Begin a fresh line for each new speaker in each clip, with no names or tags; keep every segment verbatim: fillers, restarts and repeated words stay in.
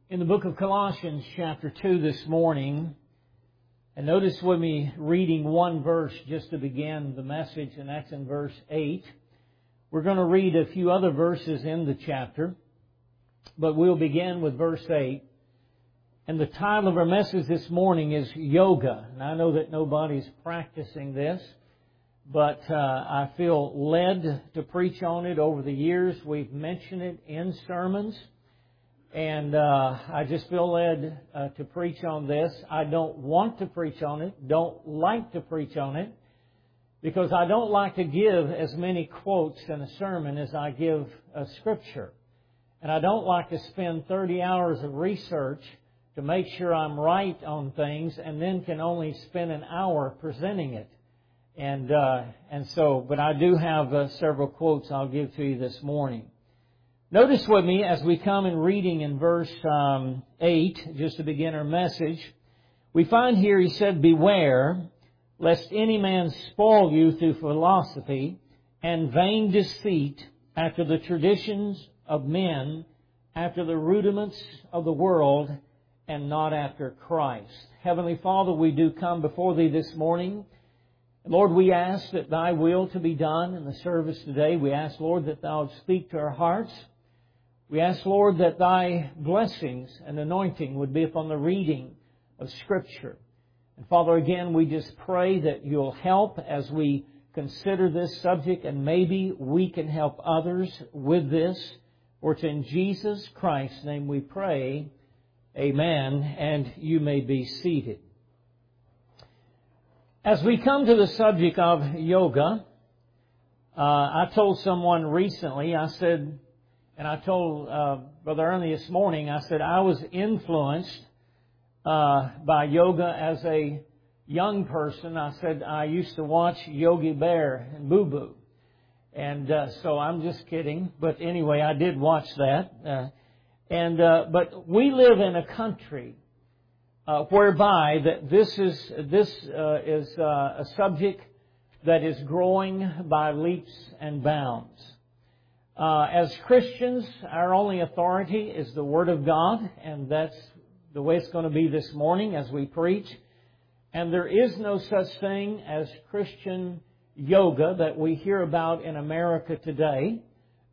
in the book of Colossians chapter two this morning. And notice with me reading one verse just to begin the message, and that's in verse eight. We're going to read a few other verses in the chapter, but we'll begin with verse eight. And the title of our message this morning is Yoga. And I know that nobody's practicing this, but uh, I feel led to preach on it over the years. We've mentioned it in sermons. And uh, I just feel led uh, to preach on this. I don't want to preach on it, don't like to preach on it, because I don't like to give as many quotes in a sermon as I give a scripture. And I don't like to spend thirty hours of research to make sure I'm right on things and then can only spend an hour presenting it. And uh, and so, but I do have uh, several quotes I'll give to you this morning. Notice with me as we come in reading in verse um, eight, just to begin our message, we find here he said, "Beware, lest any man spoil you through philosophy and vain deceit, after the traditions of men, after the rudiments of the world, and not after Christ." Heavenly Father, we do come before Thee this morning. Lord, we ask that Thy will to be done in the service today. We ask, Lord, that Thou would speak to our hearts. We ask, Lord, that Thy blessings and anointing would be upon the reading of Scripture. And Father, again, we just pray that You'll help as we consider this subject, and maybe we can help others with this. For it's in Jesus Christ's name we pray. Amen. And you may be seated. As we come to the subject of yoga, uh, I told someone recently, I said, and I told uh, Brother Ernie this morning, I said I was influenced uh, by yoga as a young person. I said I used to watch Yogi Bear and Boo Boo. And uh, so I'm just kidding. But anyway, I did watch that. Uh, and uh, But we live in a country uh, whereby that this is, this, uh, is uh, a subject that is growing by leaps and bounds. Uh, as Christians, our only authority is the Word of God, and that's the way it's going to be this morning as we preach. And there is no such thing as Christian yoga that we hear about in America today.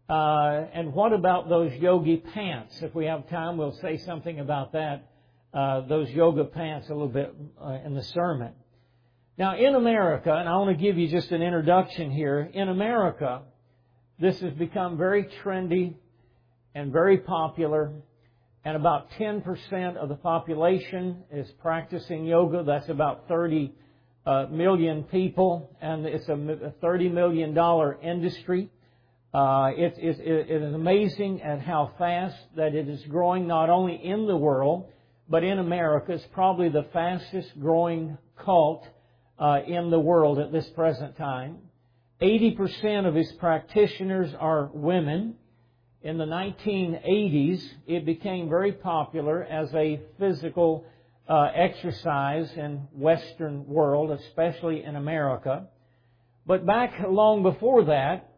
Uh, and what about those yogi pants? If we have time, we'll say something about that, uh, those yoga pants a little bit uh, in the sermon. Now, in America, and I want to give you just an introduction here, in America, this has become very trendy and very popular, and about ten percent of the population is practicing yoga. That's about thirty uh, million people, and it's a thirty million dollars industry. Uh, it, it, it is amazing at how fast that it is growing, not only in the world, but in America. It's probably the fastest growing cult uh, in the world at this present time. eighty percent of its practitioners are women. In the nineteen eighties, it became very popular as a physical uh, exercise in Western world, especially in America. But back long before that,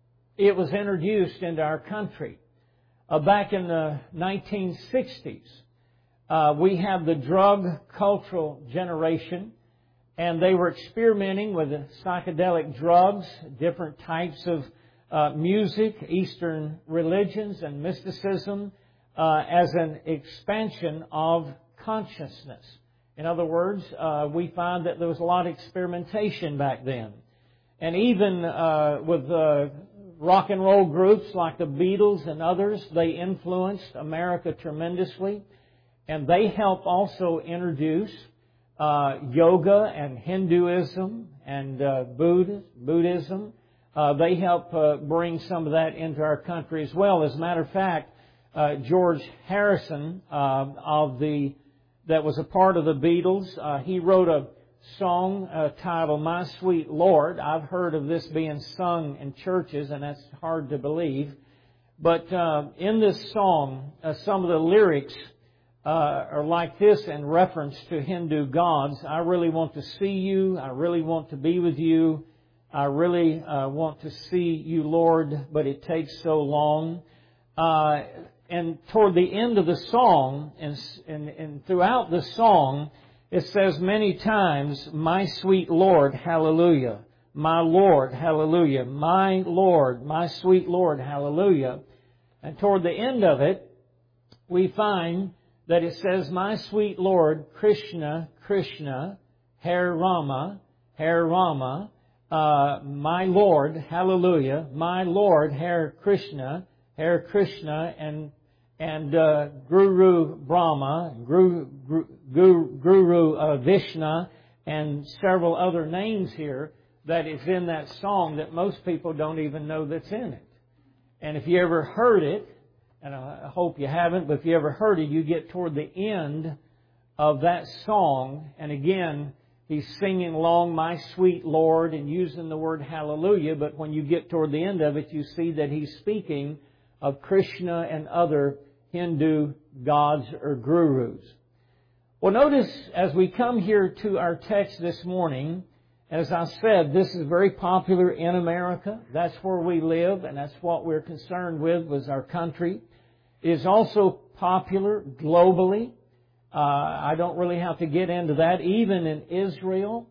it was introduced into our country. Uh, back in the nineteen sixties, uh, we have the drug cultural generation. And they were experimenting with psychedelic drugs, different types of uh, music, Eastern religions, and mysticism uh, as an expansion of consciousness. In other words, uh, we find that there was a lot of experimentation back then. And even uh, with uh, rock and roll groups like the Beatles and others, they influenced America tremendously. And they helped also introduce Uh, yoga and Hinduism and uh, Buddha, Buddhism. Uh, they help uh, bring some of that into our country as well. As a matter of fact, uh, George Harrison, uh, of the that was a part of the Beatles, uh, he wrote a song uh, titled "My Sweet Lord." I've heard of this being sung in churches, and that's hard to believe. But uh, in this song, uh, some of the lyrics Uh, are like this in reference to Hindu gods. I really want to see you. I really want to be with you. I really uh, want to see you, Lord, but it takes so long. Uh, and toward the end of the song, and, and, and throughout the song, it says many times, my sweet Lord, hallelujah. My Lord, hallelujah. My Lord, my sweet Lord, hallelujah. And toward the end of it, we find that it says, my sweet Lord, Krishna, Krishna, Hare Rama, Hare Rama, uh, my Lord, hallelujah, my Lord, Hare Krishna, Hare Krishna, and and uh, Guru Brahma, Guru, Guru, Guru uh, Vishnu, and several other names here that is in that song that most people don't even know that's in it. And if you ever heard it, and I hope you haven't, but if you ever heard it, you get toward the end of that song, and again, he's singing along, my sweet Lord, and using the word hallelujah, but when you get toward the end of it, you see that he's speaking of Krishna and other Hindu gods or gurus. Well, notice as we come here to our text this morning, as I said, this is very popular in America. That's where we live, and that's what we're concerned with, was our country. It is also popular globally. Uh, I don't really have to get into that. Even in Israel,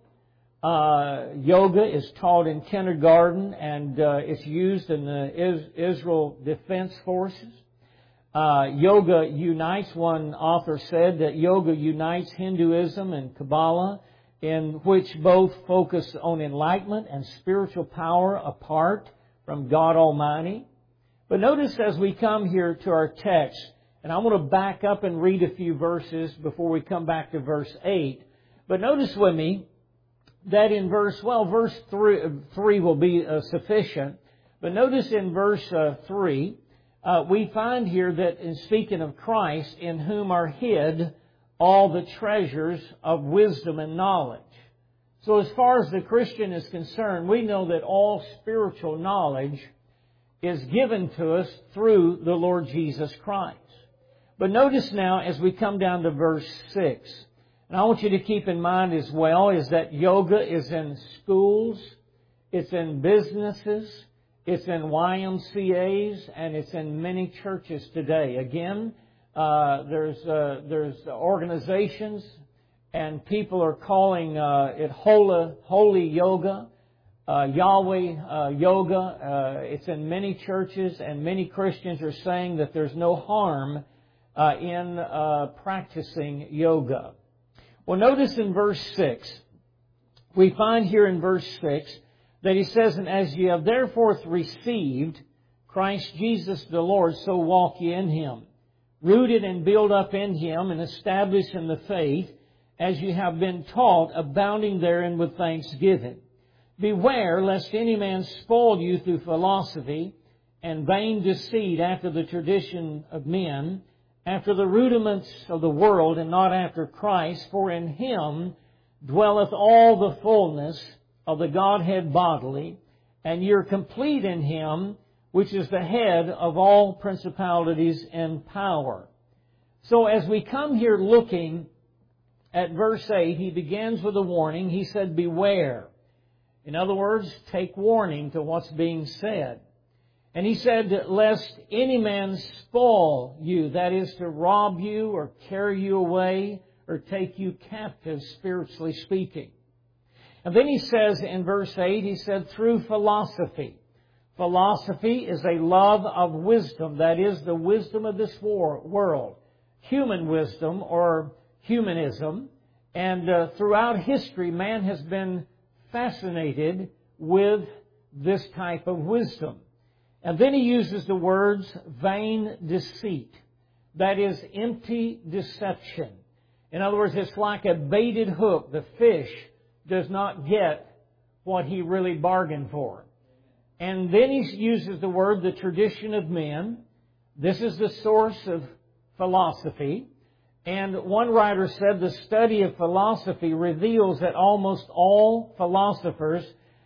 uh, yoga is taught in kindergarten, and uh, it's used in the Is- Israel Defense Forces. Uh, yoga unites, one author said that yoga unites Hinduism and Kabbalah, in which both focus on enlightenment and spiritual power apart from God Almighty. But notice as we come here to our text, and I want to back up and read a few verses before we come back to verse eight. But notice with me that in verse, well, verse three, three will be uh, sufficient. But notice in verse uh, three, uh, we find here that in speaking of Christ, in whom are hid all the treasures of wisdom and knowledge. So as far as the Christian is concerned, we know that all spiritual knowledge is given to us through the Lord Jesus Christ. But notice now as we come down to verse six, and I want you to keep in mind as well, is that yoga is in schools, it's in businesses, it's in Y M C As, and it's in many churches today. Again, uh, there's uh, there's organizations, and people are calling uh, it holy, holy yoga, uh, Yahweh uh, yoga. Uh, it's in many churches, and many Christians are saying that there's no harm uh, in uh, practicing yoga. Well, notice in verse six, we find here in verse six that he says, and as ye have therefore received Christ Jesus the Lord, so walk ye in Him, rooted and built up in Him, and established in the faith, as you have been taught, abounding therein with thanksgiving. Beware lest any man spoil you through philosophy and vain deceit, after the tradition of men, after the rudiments of the world, and not after Christ. For in Him dwelleth all the fullness of the Godhead bodily, and you're complete in Him, which is the head of all principalities and power. So as we come here looking at verse eight, he begins with a warning. He said, beware. In other words, take warning to what's being said. And he said, lest any man spoil you, that is to rob you or carry you away or take you captive, spiritually speaking. And then he says in verse eight, he said, through philosophy. Philosophy is a love of wisdom, that is the wisdom of this world, human wisdom or humanism. And uh, throughout history, man has been fascinated with this type of wisdom. And then he uses the words vain deceit, that is empty deception. In other words, it's like a baited hook. The fish does not get what he really bargained for. And then he uses the word the tradition of men. This is the source of philosophy. And one writer said the study of philosophy reveals that almost all philosophers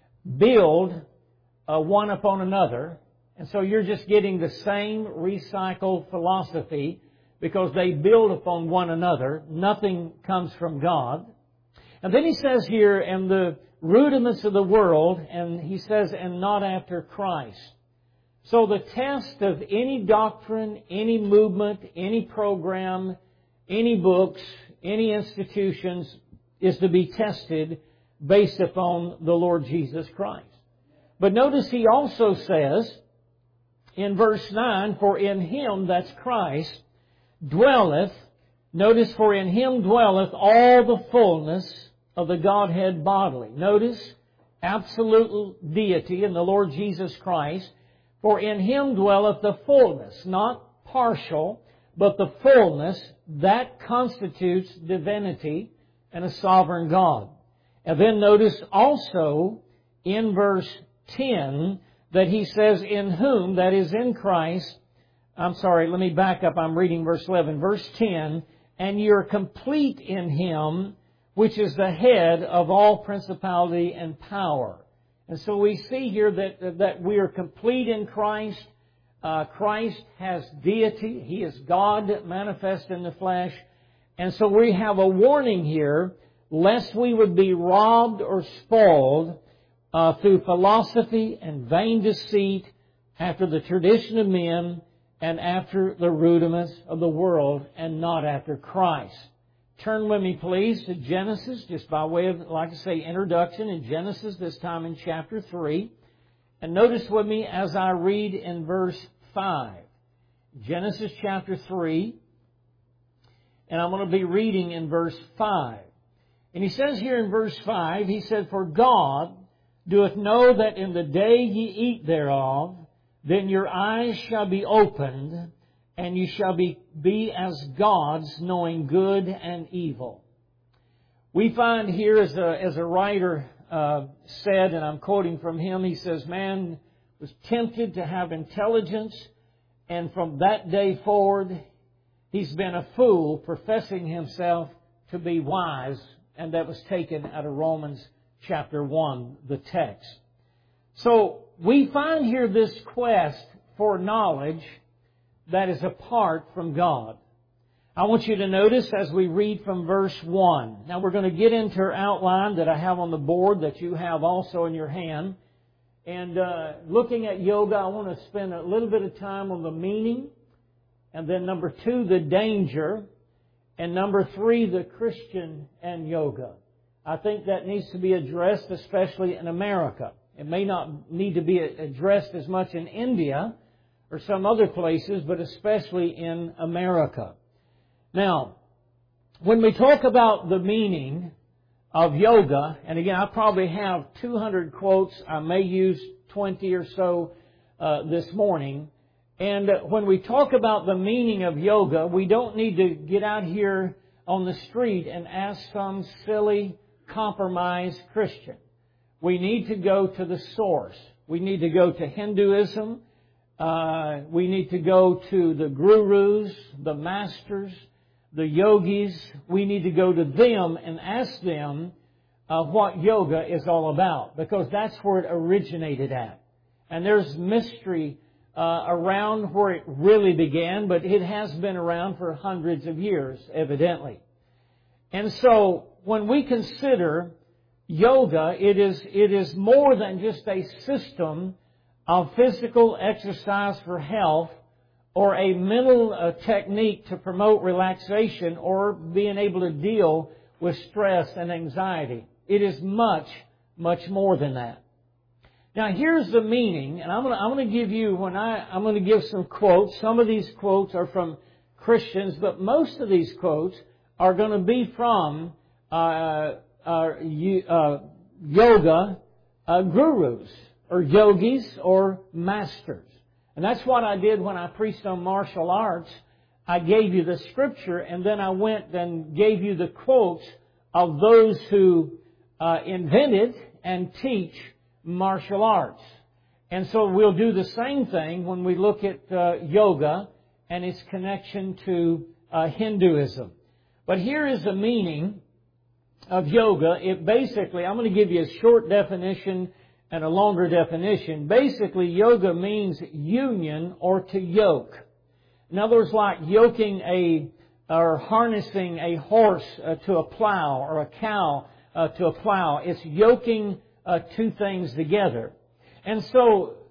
build uh, one upon another. And so you're just getting the same recycled philosophy because they build upon one another. Nothing comes from God. And then he says here, and the rudiments of the world, and he says, and not after Christ. So the test of any doctrine, any movement, any program, any books, any institutions is to be tested based upon the Lord Jesus Christ. But notice he also says in verse nine, for in Him, that's Christ, dwelleth, notice, for in Him dwelleth all the fullness of the Godhead bodily. Notice, absolute deity in the Lord Jesus Christ. For in Him dwelleth the fullness, not partial, but the fullness that constitutes divinity and a sovereign God. And then notice also in verse ten that he says, in whom, that is in Christ, I'm sorry, let me back up, I'm reading verse eleven. Verse ten, and you're complete in Him, which is the head of all principality and power. And so we see here that, that we are complete in Christ. Uh, Christ has deity. He is God manifest in the flesh. And so we have a warning here, lest we would be robbed or spoiled uh, through philosophy and vain deceit, after the tradition of men and after the rudiments of the world, and not after Christ. Turn with me, please, to Genesis, just by way of, like I say, introduction in Genesis, this time in chapter three. And notice with me as I read in verse five. Genesis chapter three. And I'm going to be reading in verse five. And he says here in verse five, he said, for God doeth know that in the day ye eat thereof, then your eyes shall be opened, and you shall be, be as gods, knowing good and evil. We find here, as a, as a writer uh, said, and I'm quoting from him, he says, man was tempted to have intelligence, and from that day forward, he's been a fool, professing himself to be wise. And that was taken out of Romans chapter one, the text. So we find here this quest for knowledge that is apart from God. I want you to notice as we read from verse one. Now we're going to get into our outline that I have on the board, that you have also in your hand. And uh, looking at yoga, I want to spend a little bit of time on the meaning. And then number two, the danger. And number three, the Christian and yoga. I think that needs to be addressed, especially in America. It may not need to be addressed as much in India or some other places, but especially in America. Now, when we talk about the meaning of yoga, and again, I probably have two hundred quotes. I may use twenty or so uh, this morning. And when we talk about the meaning of yoga, we don't need to get out here on the street and ask some silly, compromised Christian. We need to go to the source. We need to go to Hinduism. Uh, we need to go to the gurus, the masters, the yogis. We need to go to them and ask them uh, what yoga is all about, because that's where it originated at. And there's mystery Uh, around where it really began, but it has been around for hundreds of years, evidently. And so, when we consider yoga, it is, it is more than just a system of physical exercise for health, or a mental uh, technique to promote relaxation, or being able to deal with stress and anxiety. It is much, much more than that. Now here's the meaning, and I'm going to, I'm going to give you, when I, I'm going to give some quotes. Some of these quotes are from Christians, but most of these quotes are going to be from uh, uh, uh, yoga uh, gurus, or yogis, or masters. And that's what I did when I preached on martial arts. I gave you the scripture, and then I went and gave you the quotes of those who uh, invented and teach martial arts. And so we'll do the same thing when we look at uh, yoga and its connection to uh, Hinduism. But here is the meaning of yoga. It basically, I'm going to give you a short definition and a longer definition. Basically, yoga means union or to yoke. In other words, like yoking a, or harnessing a horse uh, to a plow, or a cow uh, to a plow. It's yoking Uh, two things together. And so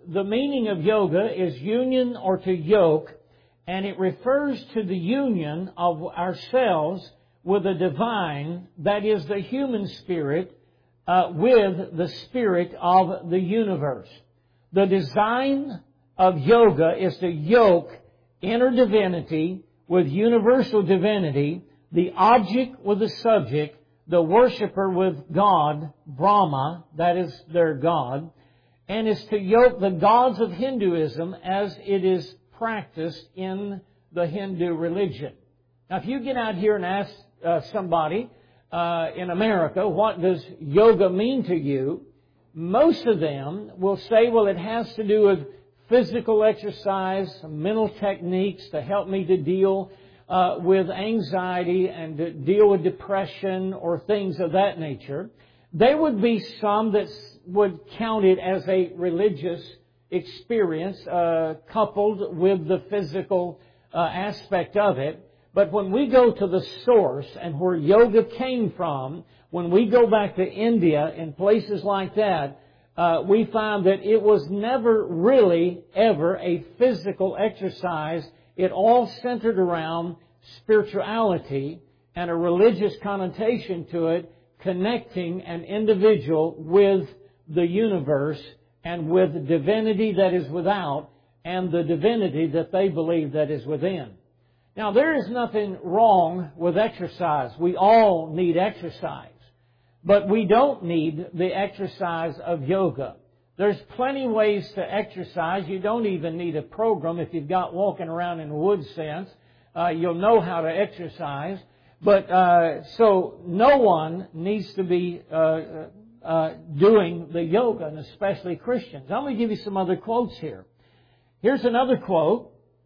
the meaning of yoga is union or to yoke, and it refers to the union of ourselves with the divine, that is the human spirit, uh, with the spirit of the universe. The design of yoga is to yoke inner divinity with universal divinity, the object with the subject, the worshiper with God, Brahma, that is their God, and is to yoke the gods of Hinduism as it is practiced in the Hindu religion. Now, if you get out here and ask uh, somebody uh, in America, what does yoga mean to you? Most of them will say, well, it has to do with physical exercise, mental techniques to help me to deal uh, with anxiety and to deal with depression or things of that nature. There would be some that would count it as a religious experience uh, coupled with the physical uh, aspect of it. But when we go to the source and where yoga came from, when we go back to India and places like that, uh, we find that it was never really ever a physical exercise. It all centered around spirituality and a religious connotation to it, connecting an individual with the universe and with the divinity that is without and the divinity that they believe that is within. Now, there is nothing wrong with exercise. We all need exercise. But we don't need the exercise of yoga. There's plenty of ways to exercise. You don't even need a program. If you've got walking around in the woods sense, uh, you'll know how to exercise. But uh, so no one needs to be uh, uh, doing the yoga, and especially Christians. I'm going to give you some other quotes here. Here's another quote.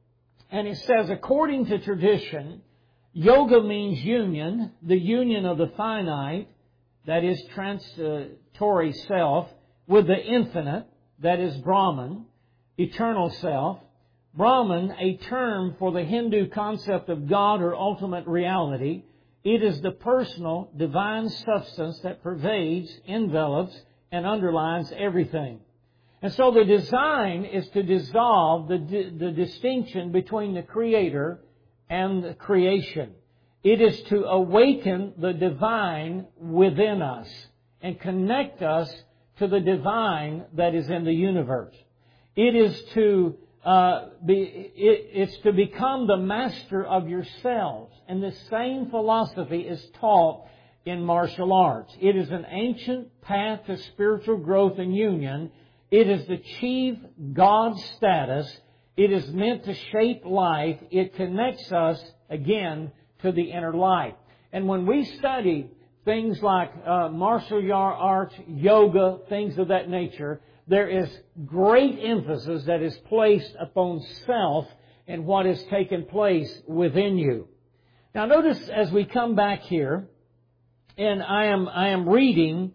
And it says, according to tradition, yoga means union, the union of the finite, that is transitory self, with the infinite, that is Brahman, eternal self. Brahman, a term for the Hindu concept of God or ultimate reality. It is the personal, divine substance that pervades, envelops, and underlines everything. And so the design is to dissolve the, the distinction between the Creator and the creation. It is to awaken the divine within us and connect us to the divine that is in the universe. It is to uh, be, it, it's to become the master of yourselves. And the same philosophy is taught in martial arts. It is an ancient path to spiritual growth and union. It is to achieve God's status. It is meant to shape life. It connects us, again, to the inner life. And when we study things like uh, martial arts, yoga, things of that nature, there is great emphasis that is placed upon self and what has taken place within you. Now notice as we come back here, and I am I am reading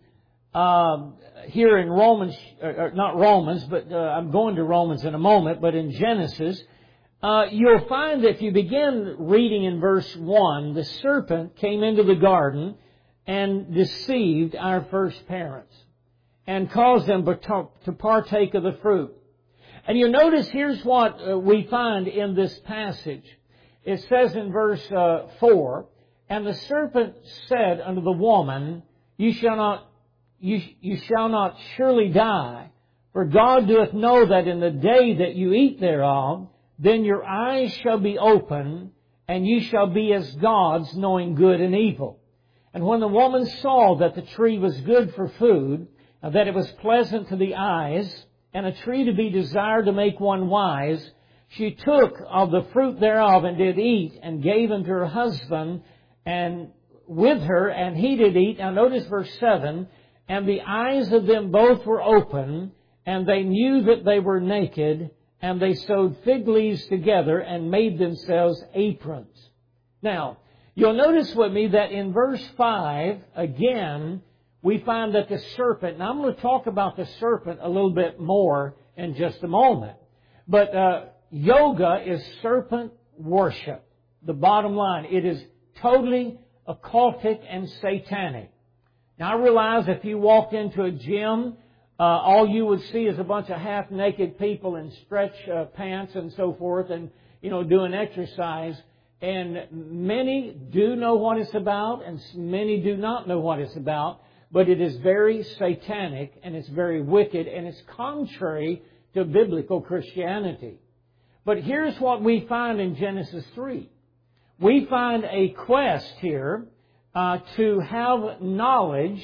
um, here in Romans, or not Romans, but uh, I'm going to Romans in a moment, but in Genesis, uh, you'll find that if you begin reading in verse one, the serpent came into the garden and deceived our first parents and caused them to partake of the fruit. And you notice here's what uh, we find in this passage. It says in verse uh, four, and the serpent said unto the woman, You shall not You, you shall not surely die, for God doeth know that in the day that you eat thereof, then your eyes shall be open, and you shall be as gods, knowing good and evil. And when the woman saw that the tree was good for food, and that it was pleasant to the eyes, and a tree to be desired to make one wise, she took of the fruit thereof, and did eat, and gave unto her husband, and with her, and he did eat. Now notice verse seven, and the eyes of them both were open, and they knew that they were naked, and they sewed fig leaves together and made themselves aprons. Now, you'll notice with me that in verse five, again, we find that the serpent, and I'm going to talk about the serpent a little bit more in just a moment, but uh, yoga is serpent worship. The bottom line, it is totally occultic and satanic. Now, I realize if you walked into a gym uh, all you would see is a bunch of half-naked people in stretch uh, pants and so forth and, you know, doing exercise. And many do know what it's about and many do not know what it's about. But it is very satanic and it's very wicked and it's contrary to biblical Christianity. But here's what we find in Genesis three. We find a quest here uh, to have knowledge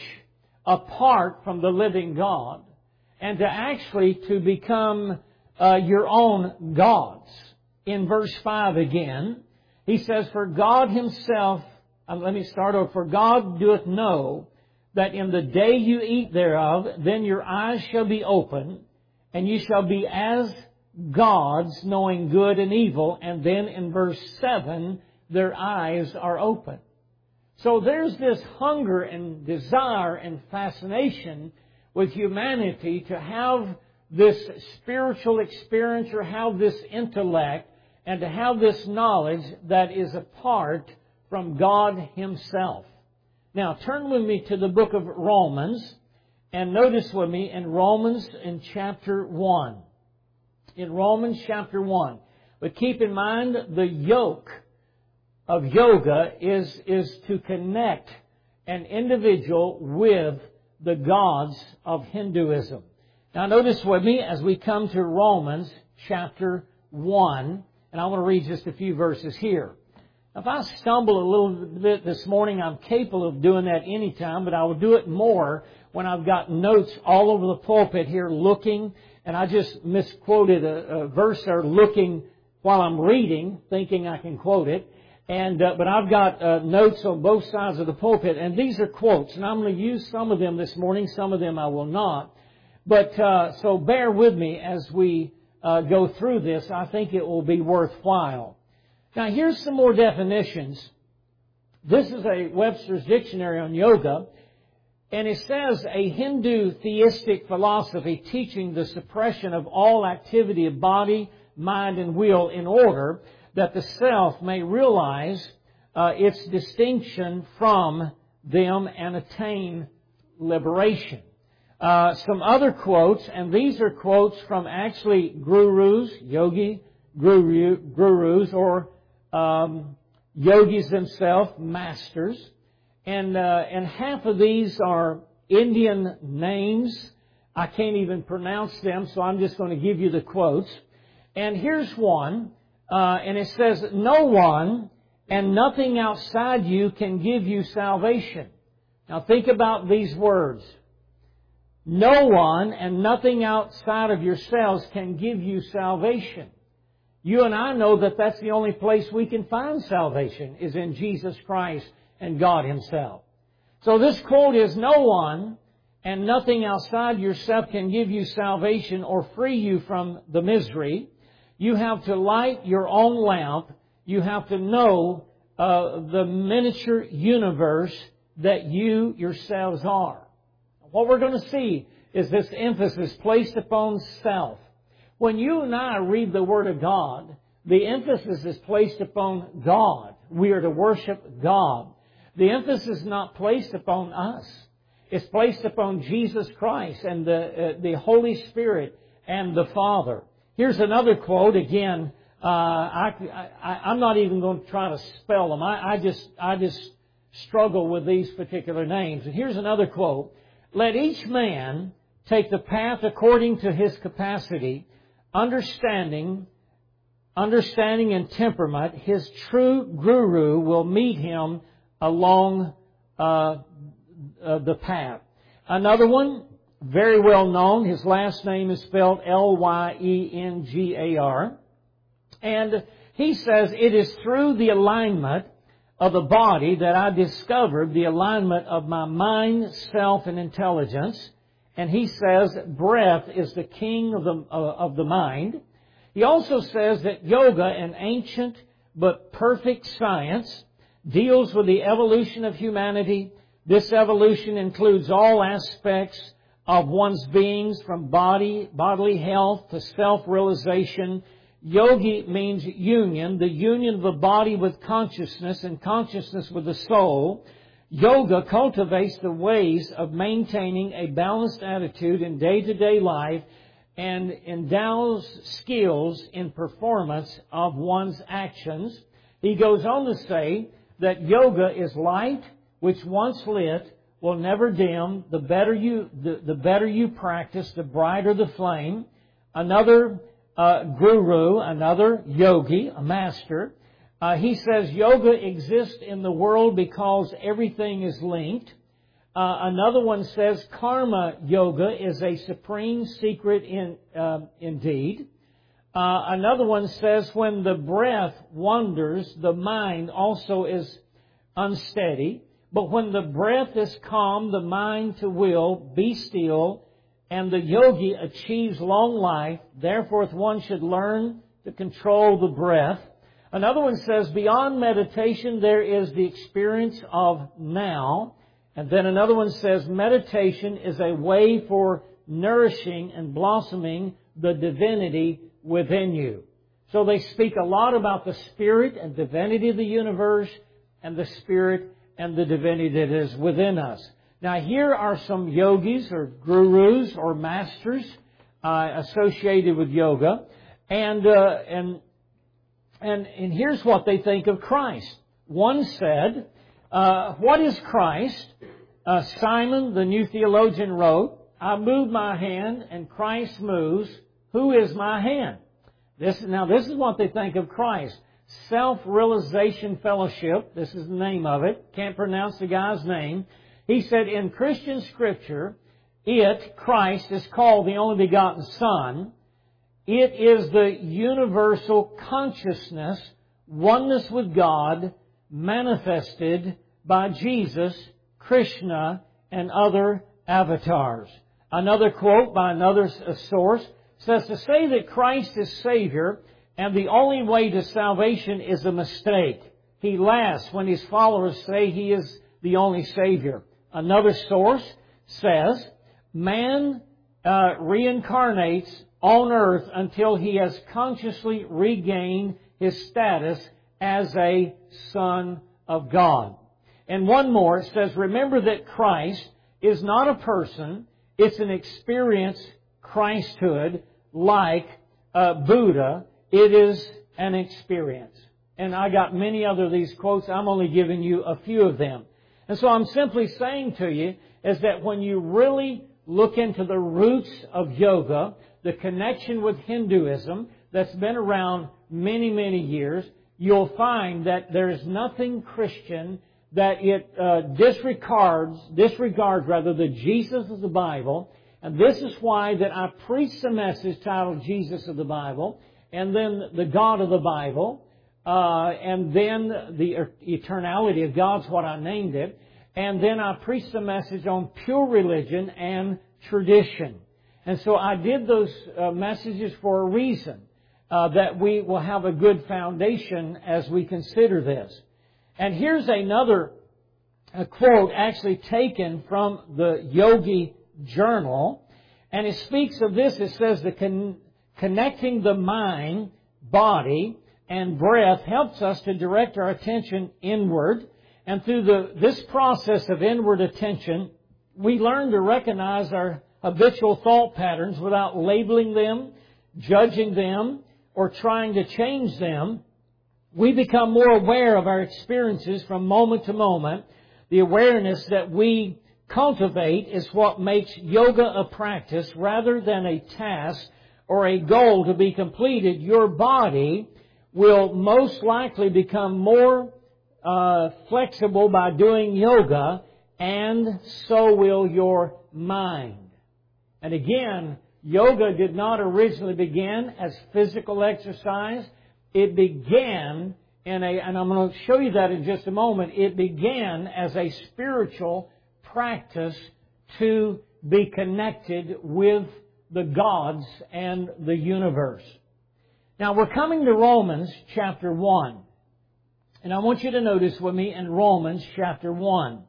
apart from the living God and to actually to become uh, your own gods. In verse five again, he says, For God Himself, uh, let me start over, For God doeth know that in the day you eat thereof, then your eyes shall be open, and you shall be as gods, knowing good and evil. And then in verse seven, their eyes are open. So there's this hunger and desire and fascination with humanity to have this spiritual experience or have this intellect and to have this knowledge that is apart from God Himself. Now, turn with me to the book of Romans, and notice with me in Romans in chapter one. In Romans chapter one. But keep in mind, the yoke of yoga is, is to connect an individual with the gods of Hinduism. Now, notice with me as we come to Romans chapter one, and I want to read just a few verses here. If I stumble a little bit this morning, I'm capable of doing that anytime, but I will do it more when I've got notes all over the pulpit here looking, and I just misquoted a, a verse there looking while I'm reading, thinking I can quote it. And uh, but I've got uh, notes on both sides of the pulpit, and these are quotes, and I'm going to use some of them this morning, some of them I will not. But uh, so bear with me as we uh, go through this. I think it will be worthwhile. Now, here's some more definitions. This is a Webster's Dictionary on yoga, and it says a Hindu theistic philosophy teaching the suppression of all activity of body, mind, and will in order that the self may realize uh, its distinction from them and attain liberation. Uh, some other quotes, and these are quotes from actually gurus, yogi guru, gurus, or Um, yogis themselves, masters, and uh, and half of these are Indian names. I can't even pronounce them, so I'm just going to give you the quotes. And here's one, uh, and it says, "No one and nothing outside you can give you salvation." Now think about these words. No one and nothing outside of yourselves can give you salvation. You and I know that that's the only place we can find salvation is in Jesus Christ and God Himself. So this quote is, no one and nothing outside yourself can give you salvation or free you from the misery. You have to light your own lamp. You have to know uh, the miniature universe that you yourselves are. What we're going to see is this emphasis placed upon self. When you and I read the Word of God, the emphasis is placed upon God. We are to worship God. The emphasis is not placed upon us. It's placed upon Jesus Christ and the, uh, the Holy Spirit and the Father. Here's another quote. Again, uh, I, I, I'm not even going to try to spell them. I, I just, I just struggle with these particular names. And here's another quote. Let each man take the path according to his capacity, Understanding, understanding and temperament, his true guru will meet him along uh, uh, the path. Another one, very well known. His last name is spelled L Y E N G A R. And he says, it is through the alignment of the body that I discovered the alignment of my mind, self, and intelligence. And he says breath is the king of the, uh, of the mind. He also says that yoga, an ancient but perfect science, deals with the evolution of humanity. This evolution includes all aspects of one's beings, from body, bodily health to self-realization. Yogi means union, the union of the body with consciousness and consciousness with the soul. Yoga cultivates the ways of maintaining a balanced attitude in day-to-day life and endows skills in performance of one's actions. He goes on to say that yoga is light, which once lit will never dim. The better you, the, the better you practice, the brighter the flame. Another uh, guru, another yogi, a master, uh, he says yoga exists in the world because everything is linked. Uh, another one says karma yoga is a supreme secret in uh, indeed. Uh, another one says when the breath wanders, the mind also is unsteady. But when the breath is calm, the mind to will be still, and the yogi achieves long life. Therefore, one should learn to control the breath. Another one says beyond meditation, there is the experience of now. And then another one says meditation is a way for nourishing and blossoming the divinity within you. So they speak a lot about the spirit and divinity of the universe and the spirit and the divinity that is within us. Now here are some yogis or gurus or masters uh, associated with yoga. And, uh, and, and, and here's what they think of Christ. One said, Uh, what is Christ? Uh, Simon, the new theologian, wrote, I move my hand and Christ moves. Who is my hand? This, now this is what they think of Christ. Self-Realization Fellowship, this is the name of it. Can't pronounce the guy's name. He said, in Christian Scripture, it, Christ, is called the only begotten Son. It is the universal consciousness, oneness with God, manifested by Jesus, Krishna, and other avatars. Another quote by another source says, to say that Christ is Savior and the only way to salvation is a mistake. He laughs when His followers say He is the only Savior. Another source says, man uh, reincarnates on earth until he has consciously regained his status as a Son of God. And one more says, remember that Christ is not a person, it's an experience, Christhood, like uh, Buddha. It is an experience. And I got many other of these quotes. I'm only giving you a few of them. And so I'm simply saying to you is that when you really look into the roots of yoga, the connection with Hinduism that's been around many, many years, you'll find that there is nothing Christian, that it uh, disregards, disregards rather, the Jesus of the Bible. And this is why that I preach the message titled Jesus of the Bible, and then the God of the Bible, uh, and then the eternality of God's what I named it. And then I preach the message on pure religion and tradition. And so I did those uh, messages for a reason. Uh, that we will have a good foundation as we consider this. And here's another a quote actually taken from the Yogi Journal. And it speaks of this. It says, the con- connecting the mind, body, and breath helps us to direct our attention inward. And through the, this process of inward attention, we learn to recognize our habitual thought patterns without labeling them, judging them, or trying to change them. We become more aware of our experiences from moment to moment. The awareness that we cultivate is what makes yoga a practice rather than a task or a goal to be completed. Your body will most likely become more uh, flexible by doing yoga, and so will your mind. And again, yoga did not originally begin as physical exercise. It began in a, and I'm going to show you that in just a moment, it began as a spiritual practice to be connected with the gods and the universe. Now we're coming to Romans chapter one. And I want you to notice with me in Romans chapter one.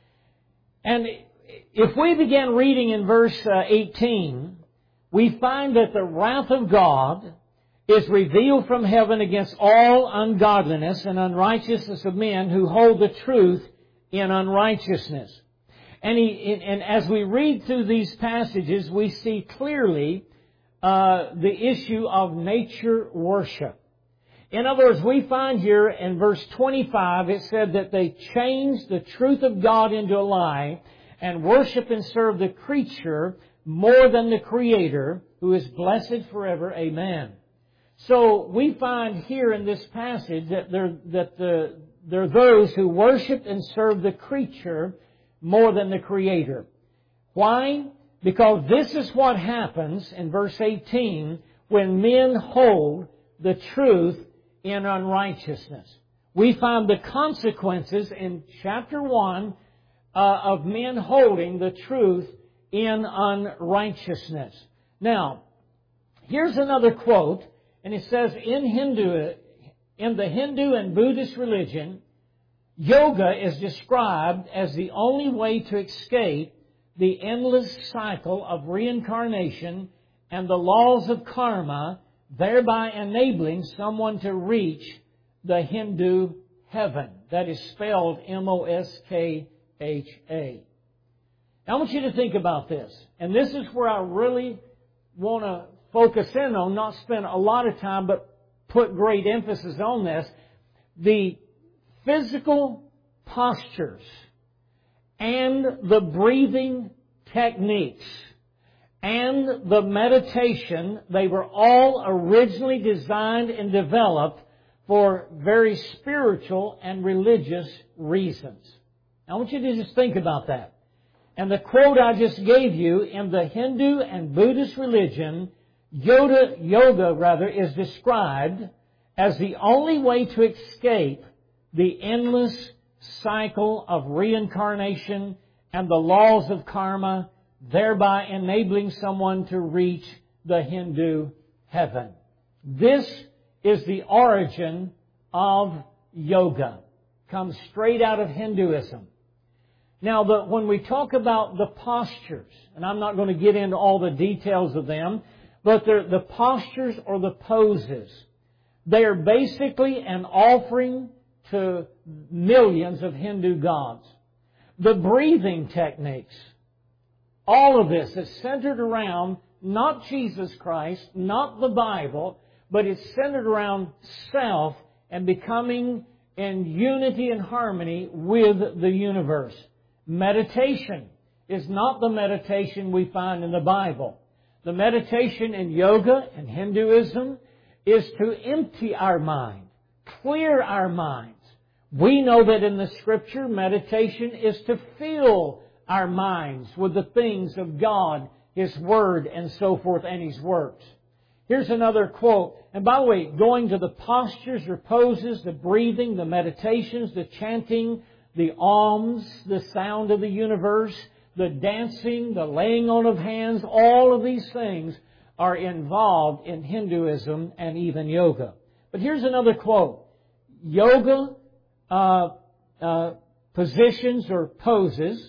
And if we begin reading in verse uh, eighteen, we find that the wrath of God is revealed from heaven against all ungodliness and unrighteousness of men who hold the truth in unrighteousness. And, he, and as we read through these passages, we see clearly uh, the issue of nature worship. In other words, we find here in verse twenty-five, it said that they changed the truth of God into a lie and worship and serve the creature more than the Creator, who is blessed forever. Amen. So we find here in this passage that there, that the, there are those who worship and serve the creature more than the Creator. Why? Because this is what happens in verse eighteen when men hold the truth in unrighteousness. We find the consequences in chapter one uh, of men holding the truth in unrighteousness. Now, here's another quote, and it says, in Hindu, in the Hindu and Buddhist religion, yoga is described as the only way to escape the endless cycle of reincarnation and the laws of karma, thereby enabling someone to reach the Hindu heaven. That is spelled M O S K H A. Now I want you to think about this. And this is where I really want to focus in on, not spend a lot of time, but put great emphasis on this. The physical postures and the breathing techniques and the meditation, they were all originally designed and developed for very spiritual and religious reasons. Now, I want you to just think about that. And the quote I just gave you, in the Hindu and Buddhist religion, yoga, yoga rather, is described as the only way to escape the endless cycle of reincarnation and the laws of karma, thereby enabling someone to reach the Hindu heaven. This is the origin of yoga. Comes straight out of Hinduism. Now, the, when we talk about the postures, and I'm not going to get into all the details of them, but the postures or the poses, they are basically an offering to millions of Hindu gods. The breathing techniques, all of this is centered around not Jesus Christ, not the Bible, but it's centered around self and becoming in unity and harmony with the universe. Meditation is not the meditation we find in the Bible. The meditation in yoga and Hinduism is to empty our mind, clear our minds. We know that in the Scripture, meditation is to fill our minds with the things of God, His Word, and so forth, and His works. Here's another quote. And by the way, going to the postures or poses, the breathing, the meditations, the chanting, the alms, the sound of the universe, the dancing, the laying on of hands, all of these things are involved in Hinduism and even yoga. But here's another quote. Yoga uh, uh, positions or poses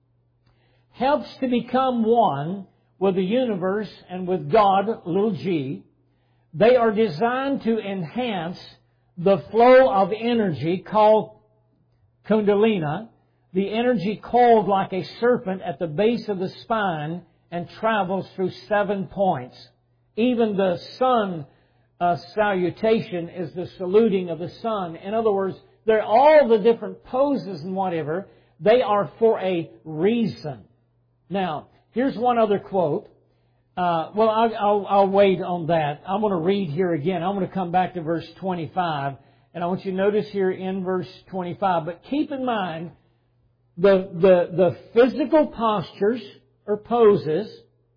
helps to become one with the universe and with God, little g. They are designed to enhance the flow of energy called Kundalini, the energy coiled like a serpent at the base of the spine and travels through seven points. Even the sun uh, salutation is the saluting of the sun. In other words, they're all the different poses and whatever. They are for a reason. Now, here's one other quote. Uh, well, I'll, I'll, I'll wait on that. I'm going to read here again. I'm going to come back to verse twenty-five. And I want you to notice here in verse twenty-five. But keep in mind the, the, the physical postures or poses,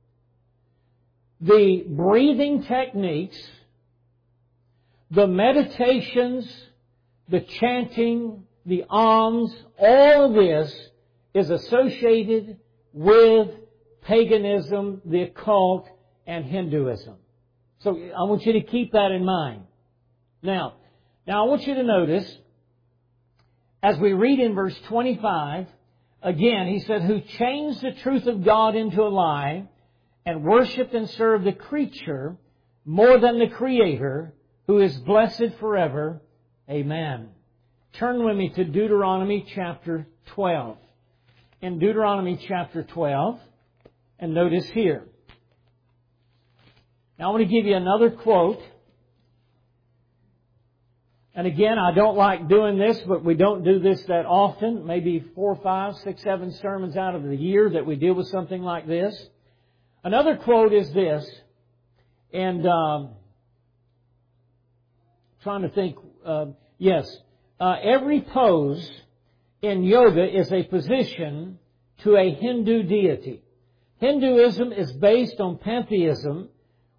the breathing techniques, the meditations, the chanting, the alms, all of this is associated with paganism, the occult, and Hinduism. So I want you to keep that in mind. Now, now I want you to notice, as we read in verse twenty-five, again, he said, who changed the truth of God into a lie and worshipped and served the creature more than the Creator, who is blessed forever. Amen. turn with me to Deuteronomy chapter twelve. In Deuteronomy chapter twelve, and notice here. Now I want to give you another quote. And again, I don't like doing this, but we don't do this that often. Maybe four, five, six, seven sermons out of the year that we deal with something like this. Another quote is this, and um, trying to think, uh, yes, uh, every pose in yoga is a position to a Hindu deity. Hinduism is based on pantheism.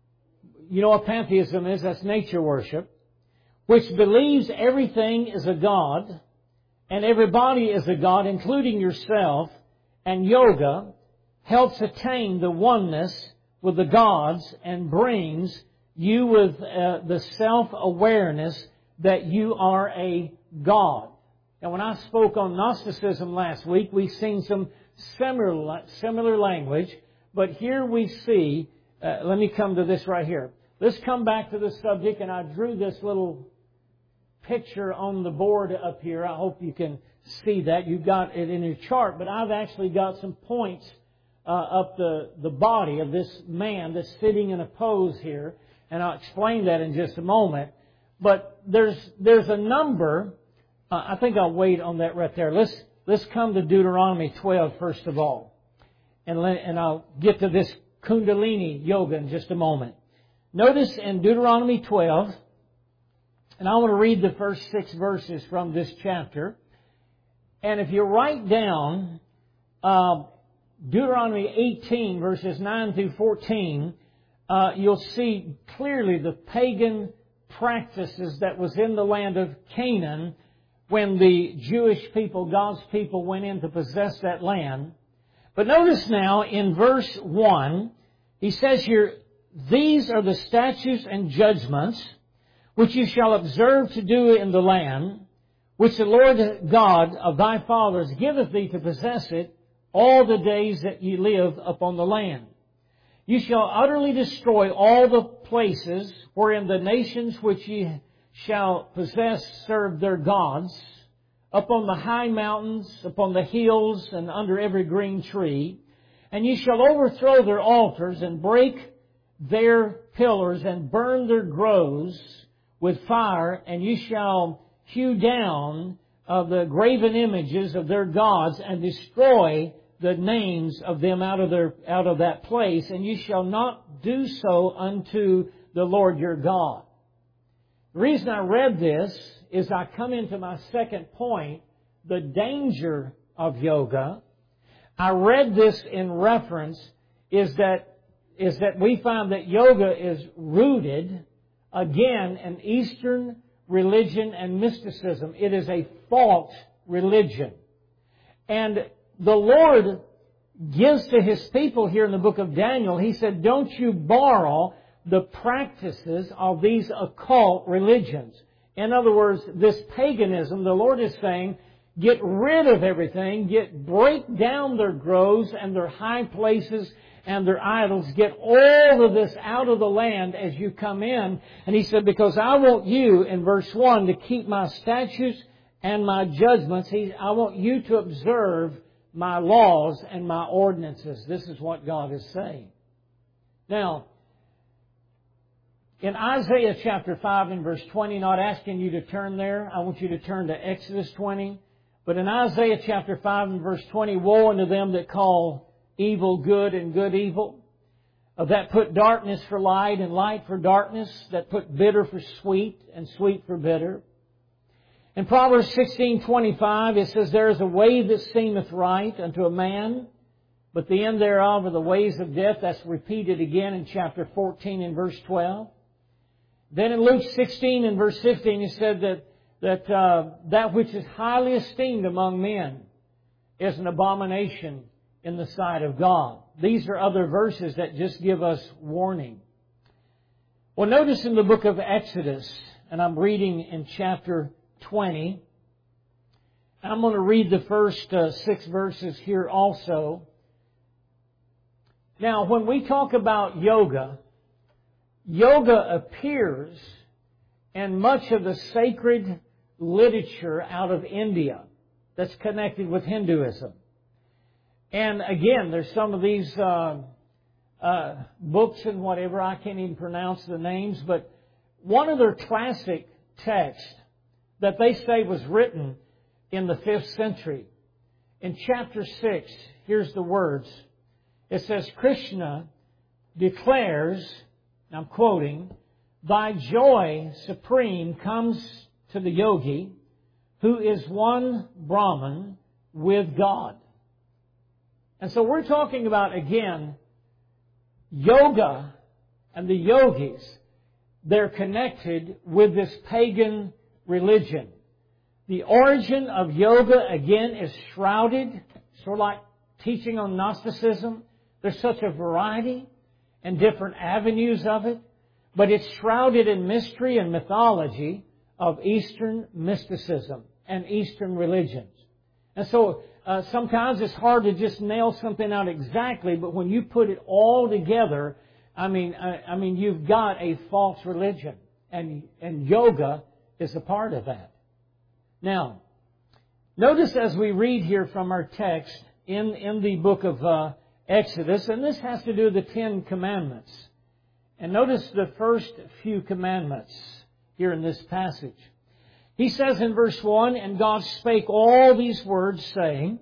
You know what pantheism is? That's nature worship, which believes everything is a god and everybody is a god, including yourself. And yoga helps attain the oneness with the gods and brings you with uh, the self-awareness that you are a god. And when I spoke on Gnosticism last week, we've seen some similar, similar language. But here we see, uh, let me come to this right here. Let's come back to the subject, and I drew this little picture on the board up here. I hope you can see that. You've got it in your chart, but I've actually got some points uh, up the, the body of this man that's sitting in a pose here, and I'll explain that in just a moment. But there's there's a number. Uh, I think I'll wait on that right there. Let's let's come to Deuteronomy twelve first of all, and let, and I'll get to this Kundalini yoga in just a moment. Notice in Deuteronomy twelve, and I want to read the first six verses from this chapter. And if you write down uh, Deuteronomy eighteen, verses nine through fourteen, uh, you'll see clearly the pagan practices that was in the land of Canaan when the Jewish people, God's people, went in to possess that land. But notice now in verse one, he says here, "These are the statutes and judgments which you shall observe to do in the land, which the Lord God of thy fathers giveth thee to possess it, all the days that ye live upon the land. You shall utterly destroy all the places wherein the nations which ye shall possess serve their gods, upon the high mountains, upon the hills, and under every green tree. And ye shall overthrow their altars, and break their pillars, and burn their groves with fire, and ye shall hew down of the graven images of their gods, and destroy the names of them out of their out of that place, and ye shall not do so unto the Lord your God." The reason I read this is I come into my second point, the danger of yoga. I read this in reference is that is that we find that yoga is rooted, again, in Eastern religion and mysticism. It is a false religion. And the Lord gives to His people here in the book of Daniel, He said, don't you borrow the practices of these occult religions. In other words, this paganism, the Lord is saying, get rid of everything, get break down their groves and their high places and their idols, get all of this out of the land as you come in. And He said, because I want you, in verse one, to keep my statutes and my judgments. He, I want you to observe my laws and my ordinances. This is what God is saying. Now, in Isaiah chapter five and verse twenty, not asking you to turn there, I want you to turn to Exodus twenty. But in Isaiah chapter five and verse twenty, woe unto them that call evil good and good evil, that put darkness for light and light for darkness, that put bitter for sweet and sweet for bitter. In Proverbs sixteen twenty-five, it says, there is a way that seemeth right unto a man, but the end thereof are the ways of death. That's repeated again in chapter fourteen and verse twelve. Then in Luke sixteen and verse fifteen, it said that that uh, that which is highly esteemed among men is an abomination in the sight of God. These are other verses that just give us warning. Well, notice in the book of Exodus, and I'm reading in chapter twenty. I'm going to read the first uh, six verses here also. Now, when we talk about yoga, yoga appears in much of the sacred literature out of India that's connected with Hinduism. And again, there's some of these uh, uh, books and whatever, I can't even pronounce the names, but one of their classic texts that they say was written in the fifth century. In chapter six, here's the words. It says, Krishna declares, I'm quoting, "Thy joy supreme comes to the yogi who is one Brahman with God." And so we're talking about, again, yoga and the yogis. They're connected with this pagan religion. The origin of yoga, again, is shrouded, sort of like teaching on Gnosticism. There's such a variety and different avenues of it, but it's shrouded in mystery and mythology of Eastern mysticism and Eastern religions. And so uh, sometimes it's hard to just nail something out exactly, but when you put it all together, I mean, I, I mean, you've got a false religion, and and yoga is a part of that. Now, notice as we read here from our text in in the book of uh, Exodus, and this has to do with the Ten Commandments. And notice the first few commandments here in this passage. He says in verse one, "And God spake all these words, saying,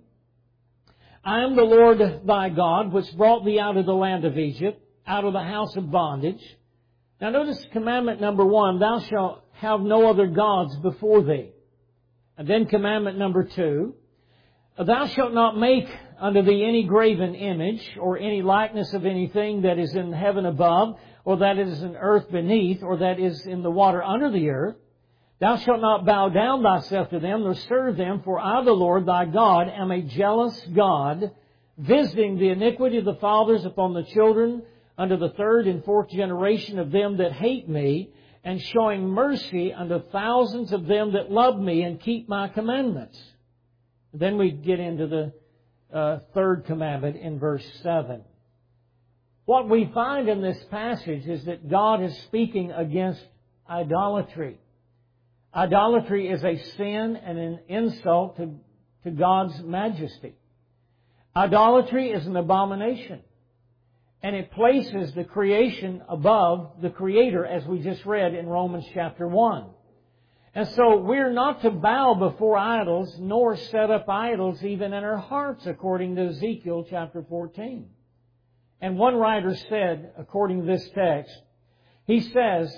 I am the Lord thy God, which brought thee out of the land of Egypt, out of the house of bondage." Now notice commandment number one, "Thou shalt have no other gods before thee." And then commandment number two, "Thou shalt not make unto thee any graven image, or any likeness of anything that is in heaven above, or that is in earth beneath, or that is in the water under the earth. Thou shalt not bow down thyself to them, nor serve them, for I, the Lord thy God, am a jealous God, visiting the iniquity of the fathers upon the children, unto the third and fourth generation of them that hate me, and showing mercy unto thousands of them that love me and keep my commandments." Then we get into the uh, third commandment in verse seven. What we find in this passage is that God is speaking against idolatry. Idolatry is a sin and an insult to, to God's majesty. Idolatry is an abomination. And it places the creation above the Creator, as we just read in Romans chapter one. And so we're not to bow before idols, nor set up idols even in our hearts, according to Ezekiel chapter fourteen. And one writer said, according to this text, he says,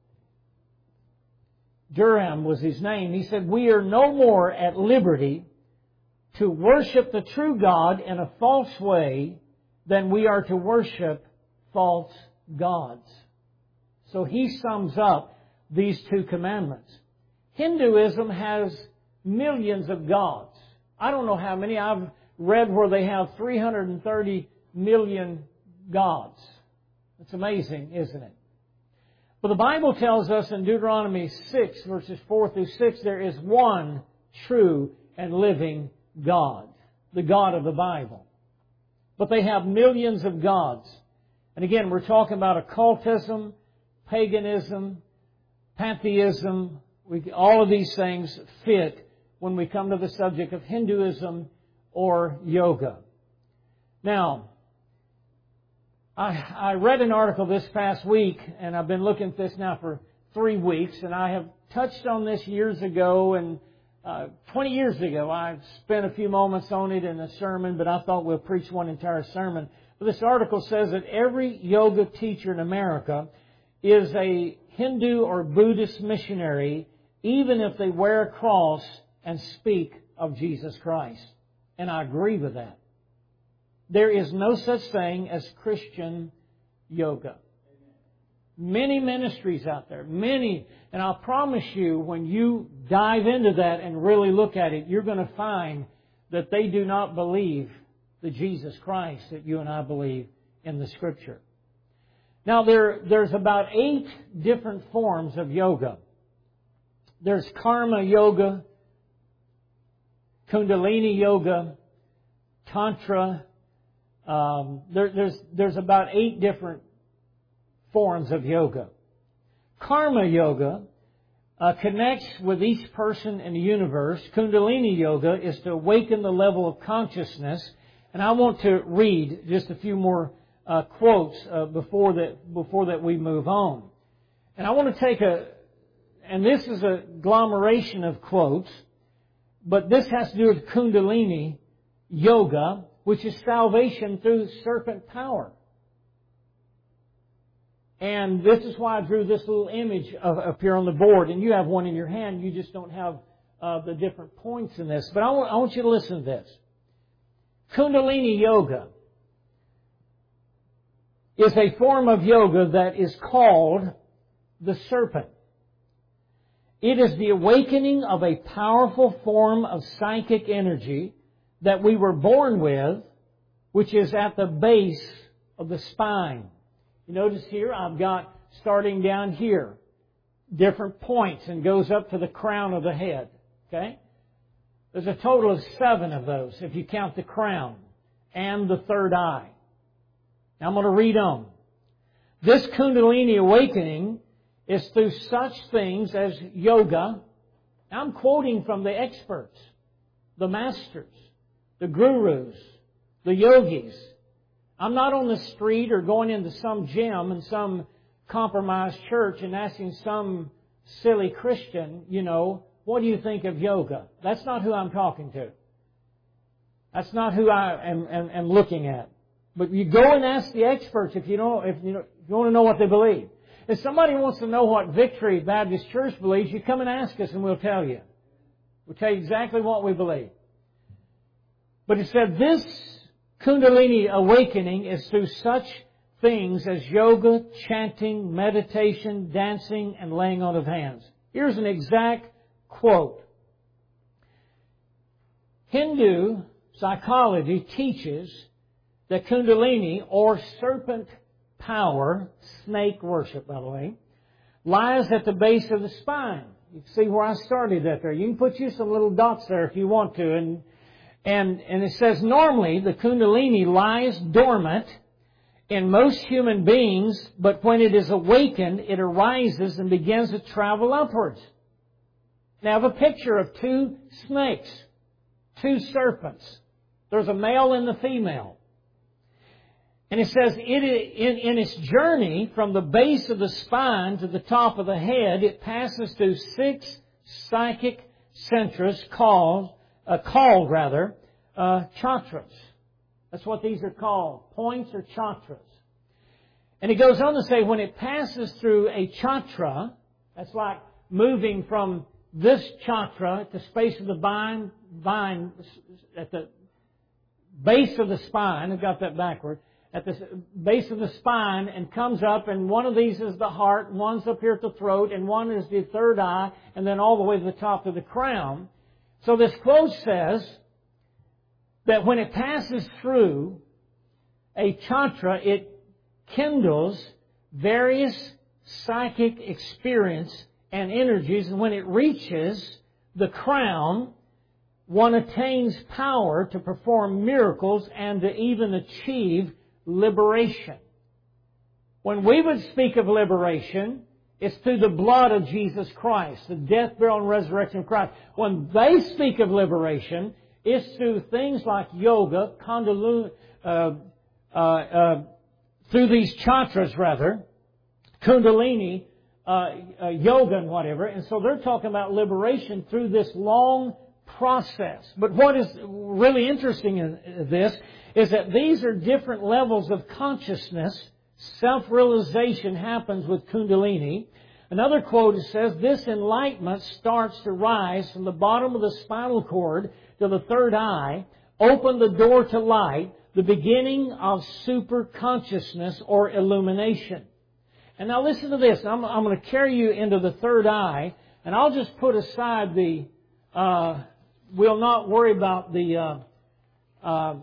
Durham was his name, he said, "We are no more at liberty to worship the true God in a false way than we are to worship false gods." So he sums up these two commandments. Hinduism has millions of gods. I don't know how many. I've read where they have three hundred thirty million gods. It's amazing, isn't it? But the Bible tells us in Deuteronomy six, verses four through six, there is one true and living God, the God of the Bible. But they have millions of gods. And again, we're talking about occultism, paganism, pantheism. We, all of these things fit when we come to the subject of Hinduism or yoga. Now, I, I read an article this past week, and I've been looking at this now for three weeks, and I have touched on this years ago, and uh, twenty years ago I spent a few moments on it in a sermon, but I thought we'll preach one entire sermon. But this article says that every yoga teacher in America is a Hindu or Buddhist missionary, even if they wear a cross and speak of Jesus Christ. And I agree with that. There is no such thing as Christian yoga. Many ministries out there, many, and I'll promise you, when you dive into that and really look at it, you're going to find that they do not believe the Jesus Christ that you and I believe in the Scripture. Now, there, there's about eight different forms of yoga. There's Karma Yoga, Kundalini Yoga, Tantra. Um, there, there's, there's about eight different forms of yoga. Karma Yoga uh, connects with each person in the universe. Kundalini Yoga is to awaken the level of consciousness. And I want to read just a few more uh, quotes uh, before that before that we move on. And I want to take a, and this is a agglomeration of quotes, but this has to do with Kundalini Yoga, which is salvation through serpent power. And this is why I drew this little image of, up here on the board. And you have one in your hand. You just don't have uh, the different points in this. But I want, I want you to listen to this. Kundalini Yoga is a form of yoga that is called the serpent. It is the awakening of a powerful form of psychic energy that we were born with, which is at the base of the spine. You notice here, I've got, starting down here, different points and goes up to the crown of the head. Okay? There's a total of seven of those, if you count the crown and the third eye. Now I'm going to read on. This Kundalini awakening is through such things as yoga. I'm quoting from the experts, the masters, the gurus, the yogis. I'm not on the street or going into some gym in some compromised church and asking some silly Christian, you know, what do you think of yoga? That's not who I'm talking to. That's not who I am, am, am looking at. But you go and ask the experts if you don't, if you, know, if you want to know what they believe. If somebody wants to know what Victory Baptist Church believes, you come and ask us and we'll tell you. We'll tell you exactly what we believe. But it said this Kundalini awakening is through such things as yoga, chanting, meditation, dancing, and laying on of hands. Here's an exact quote. Hindu psychology teaches that Kundalini, or serpent power, snake worship, by the way, lies at the base of the spine. You can see where I started that there. You can put you some little dots there if you want to. And And, and it says normally the Kundalini lies dormant in most human beings, but when it is awakened, it arises and begins to travel upwards. Now I have a picture of two snakes, two serpents. There's a male and the female. And it says it, in, in its journey from the base of the spine to the top of the head, it passes through six psychic centers called Uh, called, rather, uh, chakras. That's what these are called, points or chakras. And it goes on to say when it passes through a chakra, that's like moving from this chakra at the space of the spine, spine at the base of the spine, I've got that backward, at the base of the spine and comes up, and one of these is the heart, and one's up here at the throat, and one is the third eye, and then all the way to the top of the crown. So this quote says that when it passes through a chakra, it kindles various psychic experience and energies. And when it reaches the crown, one attains power to perform miracles and to even achieve liberation. When we would speak of liberation, it's through the blood of Jesus Christ, the death, burial, and resurrection of Christ. When they speak of liberation, it's through things like yoga, kundalini, uh, uh, uh, through these chakras, rather, kundalini, uh, uh, yoga, and whatever. And so they're talking about liberation through this long process. But what is really interesting in this is that these are different levels of consciousness. Self-realization happens with Kundalini. Another quote says, this enlightenment starts to rise from the bottom of the spinal cord to the third eye, open the door to light, the beginning of super consciousness or illumination. And now listen to this. I'm, I'm going to carry you into the third eye, and I'll just put aside the, uh, we'll not worry about the, uh, uh,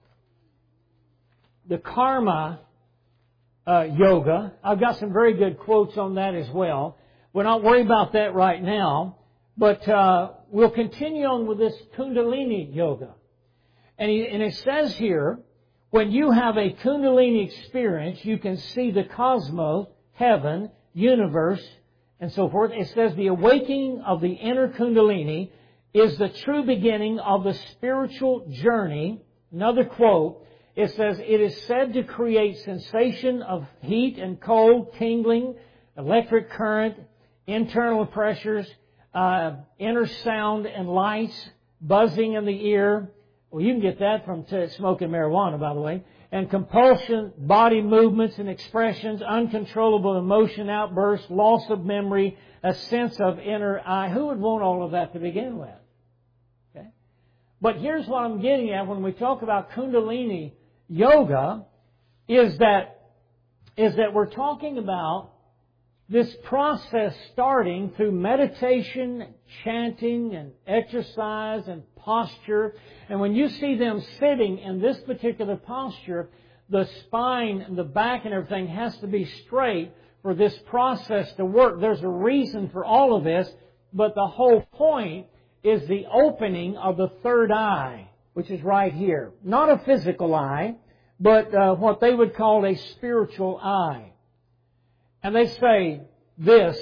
the karma Uh, yoga. I've got some very good quotes on that as well. We're not worried about that right now. But uh, we'll continue on with this Kundalini yoga. And, he, and it says here, when you have a Kundalini experience, you can see the cosmos, heaven, universe, and so forth. It says the awakening of the inner Kundalini is the true beginning of the spiritual journey. Another quote, it says, it is said to create sensation of heat and cold, tingling, electric current, internal pressures, uh, inner sound and lights, buzzing in the ear. Well, you can get that from t- smoking marijuana, by the way. And compulsion, body movements and expressions, uncontrollable emotion outbursts, loss of memory, a sense of inner I. Who would want all of that to begin with? Okay. But here's what I'm getting at when we talk about Kundalini Yoga, is that, is that we're talking about this process starting through meditation, chanting, and exercise, and posture. And when you see them sitting in this particular posture, the spine and the back and everything has to be straight for this process to work. There's a reason for all of this, but the whole point is the opening of the third eye, which is right here. Not a physical eye, but uh, what they would call a spiritual eye. And they say this,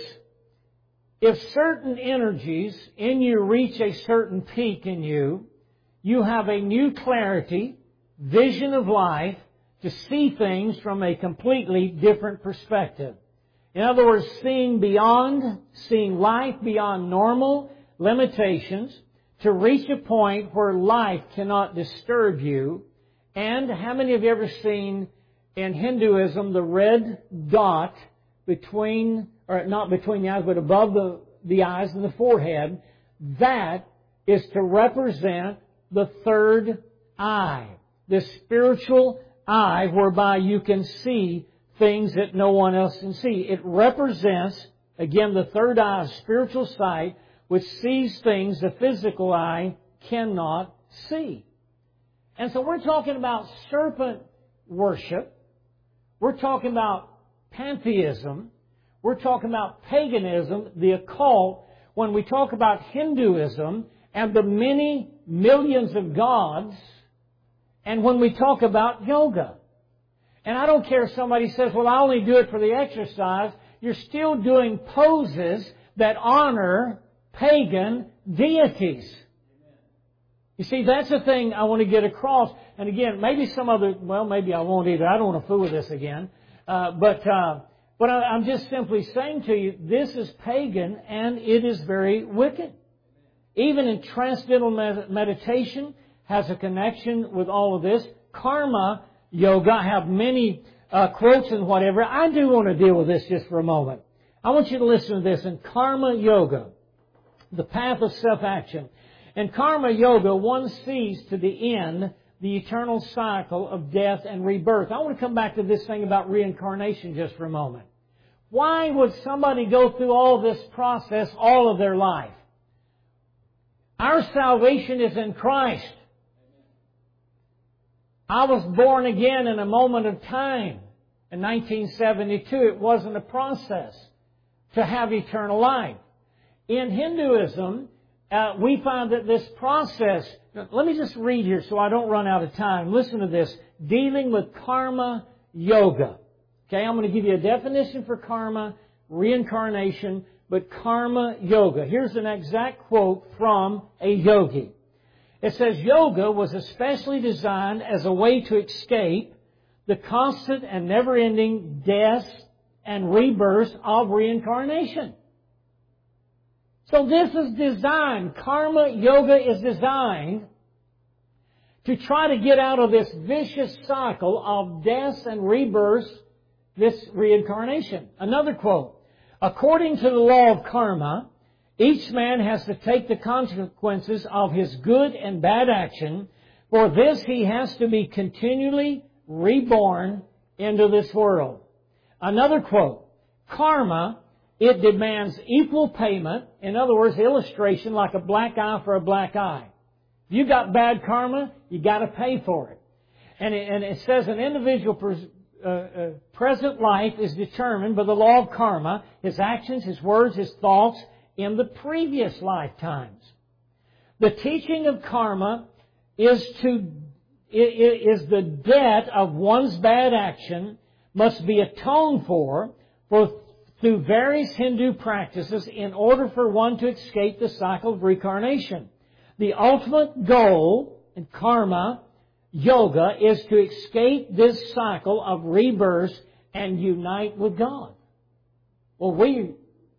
if certain energies in you reach a certain peak in you, you have a new clarity, vision of life to see things from a completely different perspective. In other words, seeing beyond, seeing life beyond normal limitations to reach a point where life cannot disturb you. And how many of you ever seen in Hinduism the red dot between, or not between the eyes, but above the, the eyes and the forehead? That is to represent the third eye, the spiritual eye whereby you can see things that no one else can see. It represents, again, the third eye, spiritual sight, which sees things the physical eye cannot see. And so we're talking about serpent worship. We're talking about pantheism. We're talking about paganism, the occult. When we talk about Hinduism and the many millions of gods, and when we talk about yoga. And I don't care if somebody says, well, I only do it for the exercise. You're still doing poses that honor pagan deities. You see, that's the thing I want to get across. And again, maybe some other, well, maybe I won't either. I don't want to fool with this again. Uh, but uh, but I, I'm just simply saying to you, this is pagan and it is very wicked. Even in Transcendental med- Meditation has a connection with all of this. Karma Yoga, I have many uh, quotes and whatever. I do want to deal with this just for a moment. I want you to listen to this. In Karma Yoga, the path of self-action. In Karma Yoga, one sees to the end the eternal cycle of death and rebirth. I want to come back to this thing about reincarnation just for a moment. Why would somebody go through all this process all of their life? Our salvation is in Christ. I was born again in a moment of time. In nineteen seventy-two, it wasn't a process to have eternal life. In Hinduism, Uh, we find that this process, let me just read here so I don't run out of time. Listen to this. Dealing with karma yoga. Okay, I'm going to give you a definition for karma, reincarnation, but karma yoga. Here's an exact quote from a yogi. It says, yoga was especially designed as a way to escape the constant and never-ending deaths and rebirths of reincarnation. So this is designed, Karma Yoga is designed to try to get out of this vicious cycle of deaths and rebirths, this reincarnation. Another quote, according to the law of karma, each man has to take the consequences of his good and bad action. For this he has to be continually reborn into this world. Another quote, karma, it demands equal payment. In other words, illustration like a black eye for a black eye. If you got bad karma, you got to pay for it. And it, and it says an individual pres, uh, uh, present life is determined by the law of karma, his actions, his words, his thoughts in the previous lifetimes. The teaching of karma is to is the debt of one's bad action must be atoned for for through various Hindu practices in order for one to escape the cycle of reincarnation. The ultimate goal in karma yoga is to escape this cycle of rebirth and unite with God. Well, we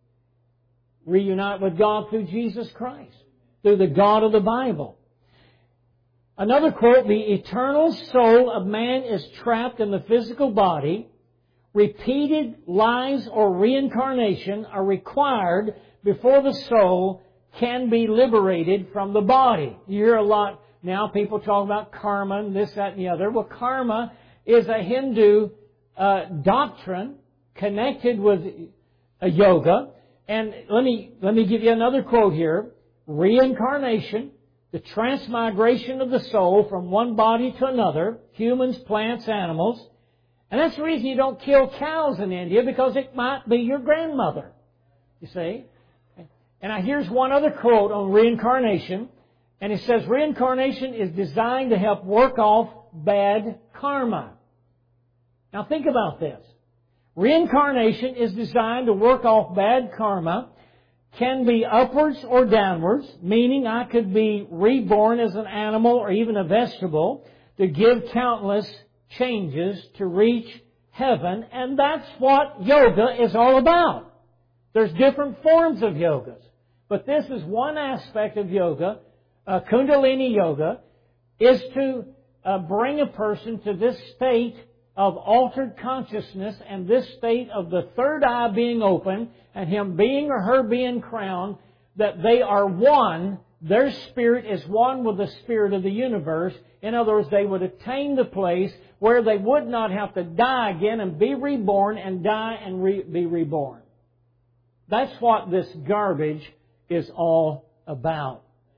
reunite with God through Jesus Christ, through the God of the Bible. Another quote, the eternal soul of man is trapped in the physical body. Repeated lives or reincarnation are required before the soul can be liberated from the body. You hear a lot now, people talk about karma and this, that, and the other. Well, karma is a Hindu uh, doctrine connected with a yoga. And let me, let me give you another quote here. Reincarnation, the transmigration of the soul from one body to another, humans, plants, animals. And that's the reason you don't kill cows in India, because it might be your grandmother. You see? And now here's one other quote on reincarnation. And it says, reincarnation is designed to help work off bad karma. Now think about this. Reincarnation is designed to work off bad karma, can be upwards or downwards, meaning I could be reborn as an animal or even a vegetable to give countless changes to reach heaven. And that's what yoga is all about. There's different forms of yogas. But this is one aspect of yoga. Uh, Kundalini Yoga is to uh, bring a person to this state of altered consciousness and this state of the third eye being open and him being or her being crowned, that they are one. Their spirit is one with the spirit of the universe. In other words, they would attain the place where they would not have to die again and be reborn and die and re- be reborn. That's what this garbage is all about.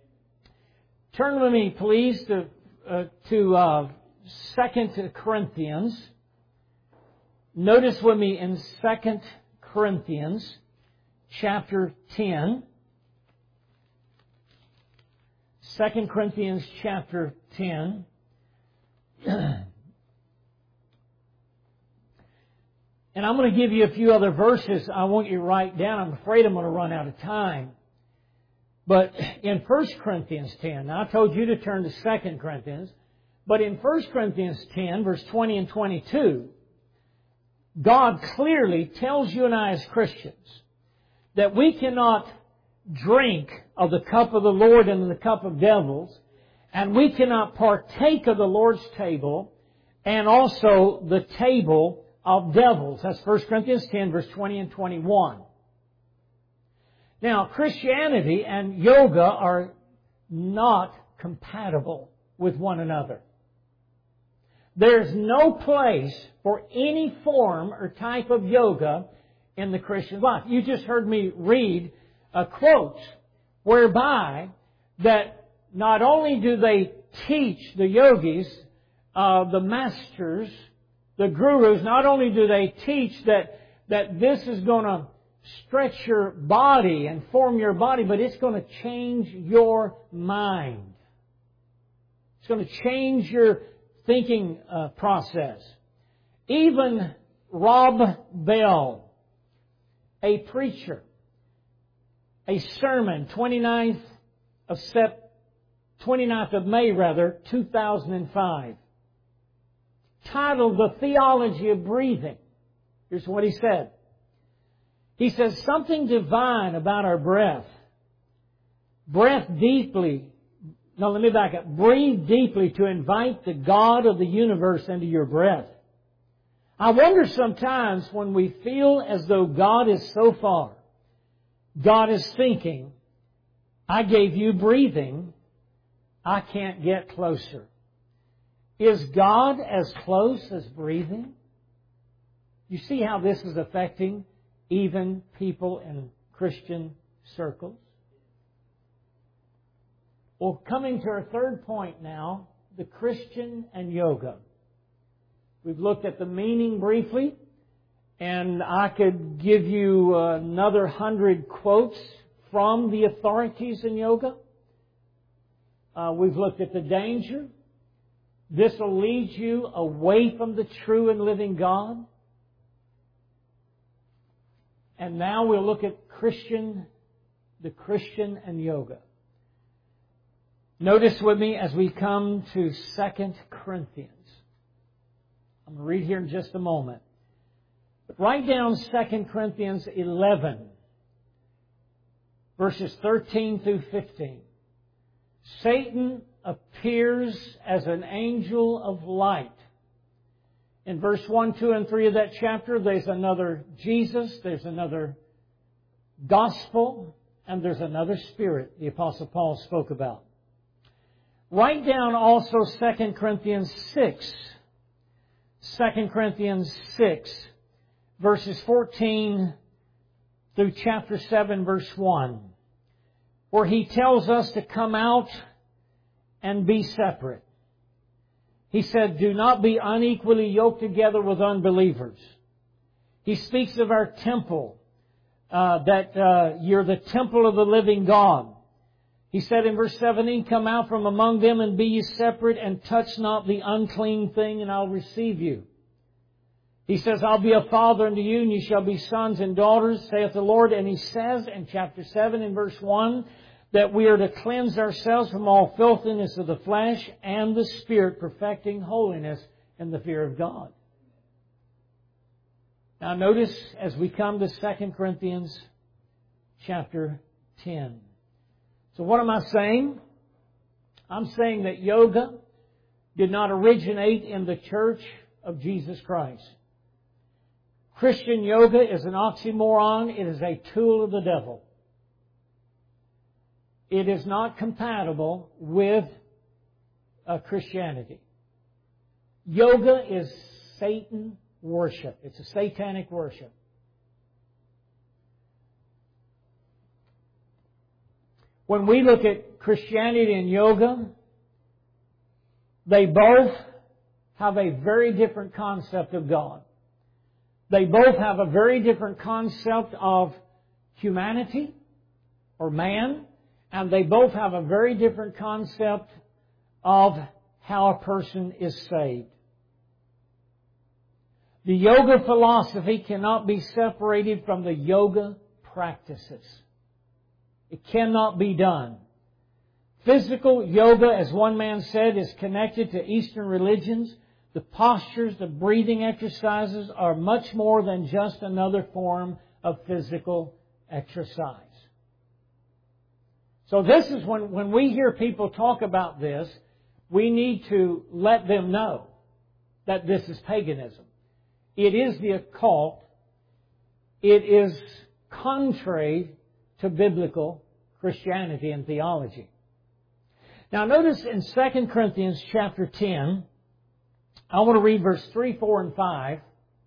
Turn with me, please, to, uh, to uh, Second Corinthians. Notice with me in Second Corinthians chapter ten. Second Corinthians chapter ten. And I'm going to give you a few other verses I want you to write down. I'm afraid I'm going to run out of time. But in First Corinthians ten, now I told you to turn to Second Corinthians, but in First Corinthians ten, verse twenty and twenty-two, God clearly tells you and I as Christians that we cannot drink of the cup of the Lord and the cup of devils, and we cannot partake of the Lord's table and also the table of devils. That's First Corinthians ten, verse twenty and twenty-one. Now, Christianity and yoga are not compatible with one another. There's no place for any form or type of yoga in the Christian life. You just heard me read a quote whereby that not only do they teach the yogis, uh, the masters, the gurus, not only do they teach that, that this is going to stretch your body and form your body, but it's going to change your mind. It's going to change your thinking uh, process. Even Rob Bell, a preacher, a sermon, twenty-ninth of Sep, twenty-ninth of May rather, two thousand five, titled The Theology of Breathing. Here's what he said. He says, something divine about our breath. Breath deeply. No, let me back up. Breathe deeply to invite the God of the universe into your breath. I wonder sometimes when we feel as though God is so far, God is thinking, I gave you breathing, I can't get closer. Is God as close as breathing? You see how this is affecting even people in Christian circles? Well, coming to our third point now, the Christian and yoga. We've looked at the meaning briefly, and I could give you another hundred quotes from the authorities in yoga. Uh, we've looked at the danger. This will lead you away from the true and living God. And now we'll look at Christian, the Christian and yoga. Notice with me as we come to Second Corinthians. I'm going to read here in just a moment. But write down Second Corinthians eleven, verses thirteen through fifteen. Satan appears as an angel of light. In verse one, two, and three of that chapter, there's another Jesus, there's another gospel, and there's another spirit the Apostle Paul spoke about. Write down also Second Corinthians six. Second Corinthians six, verses fourteen through chapter seven, verse one, where he tells us to come out and be separate. He said, do not be unequally yoked together with unbelievers. He speaks of our temple, uh, that uh, you're the temple of the living God. He said in verse seventeen, come out from among them and be ye separate and touch not the unclean thing, and I'll receive you. He says, I'll be a father unto you, and ye shall be sons and daughters, saith the Lord. And he says in chapter seven, in verse one, that we are to cleanse ourselves from all filthiness of the flesh and the spirit, perfecting holiness in the fear of God. Now notice as we come to Second Corinthians chapter ten. So what am I saying? I'm saying that yoga did not originate in the church of Jesus Christ. Christian yoga is an oxymoron. It is a tool of the devil. It is not compatible with uh, Christianity. Yoga is Satan worship. It's a satanic worship. When we look at Christianity and yoga, they both have a very different concept of God. They both have a very different concept of humanity or man. And they both have a very different concept of how a person is saved. The yoga philosophy cannot be separated from the yoga practices. It cannot be done. Physical yoga, as one man said, is connected to Eastern religions. The postures, the breathing exercises are much more than just another form of physical exercise. So this is when, when we hear people talk about this, we need to let them know that this is paganism. It is the occult. It is contrary to biblical Christianity and theology. Now notice in Second Corinthians chapter ten, I want to read verse three, four, and five.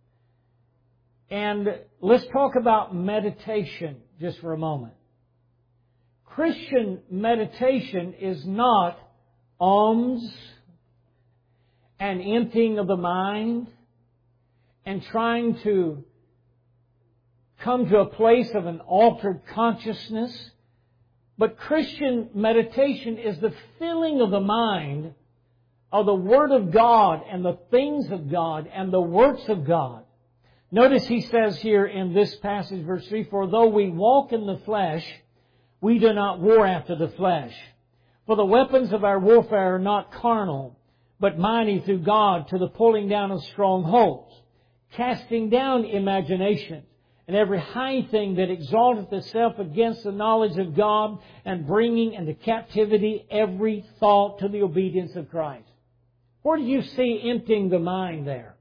And let's talk about meditation just for a moment. Christian meditation is not alms and emptying of the mind and trying to come to a place of an altered consciousness. But Christian meditation is the filling of the mind of the Word of God and the things of God and the works of God. Notice he says here in this passage, verse three, for though we walk in the flesh, we do not war after the flesh. For the weapons of our warfare are not carnal, but mighty through God to the pulling down of strongholds, casting down imaginations, and every high thing that exalteth itself against the knowledge of God, and bringing into captivity every thought to the obedience of Christ. Where do you see emptying the mind there?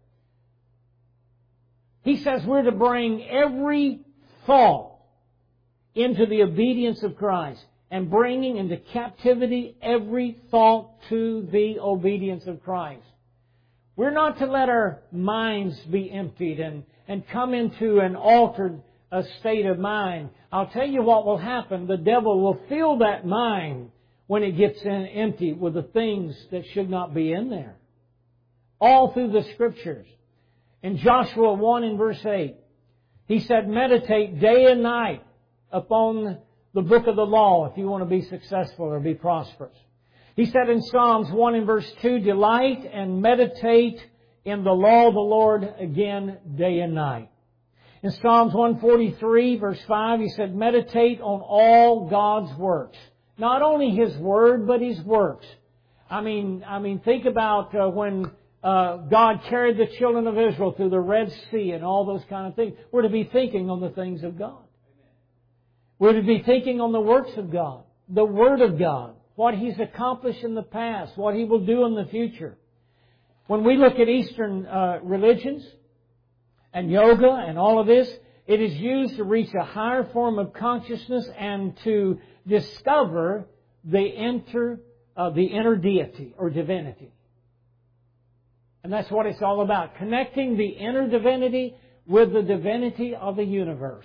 He says we're to bring every thought into the obedience of Christ, and bringing into captivity every thought to the obedience of Christ. We're not to let our minds be emptied and, and come into an altered uh, state of mind. I'll tell you what will happen. The devil will fill that mind when it gets in empty with the things that should not be in there. All through the Scriptures. In Joshua one in verse eight, he said, meditate day and night upon the book of the law if you want to be successful or be prosperous. He said in Psalms one in verse two, delight and meditate in the law of the Lord again day and night. In Psalms one forty-three, verse five, He said, meditate on all God's works. Not only His Word, but His works. I mean, I mean, think about uh, when uh, God carried the children of Israel through the Red Sea and all those kind of things. We're to be thinking on the things of God. We're to be thinking on the works of God, the Word of God, what He's accomplished in the past, what He will do in the future. When we look at Eastern uh, religions and yoga and all of this, it is used to reach a higher form of consciousness and to discover the inner, uh, the inner deity or divinity. And that's what it's all about, connecting the inner divinity with the divinity of the universe.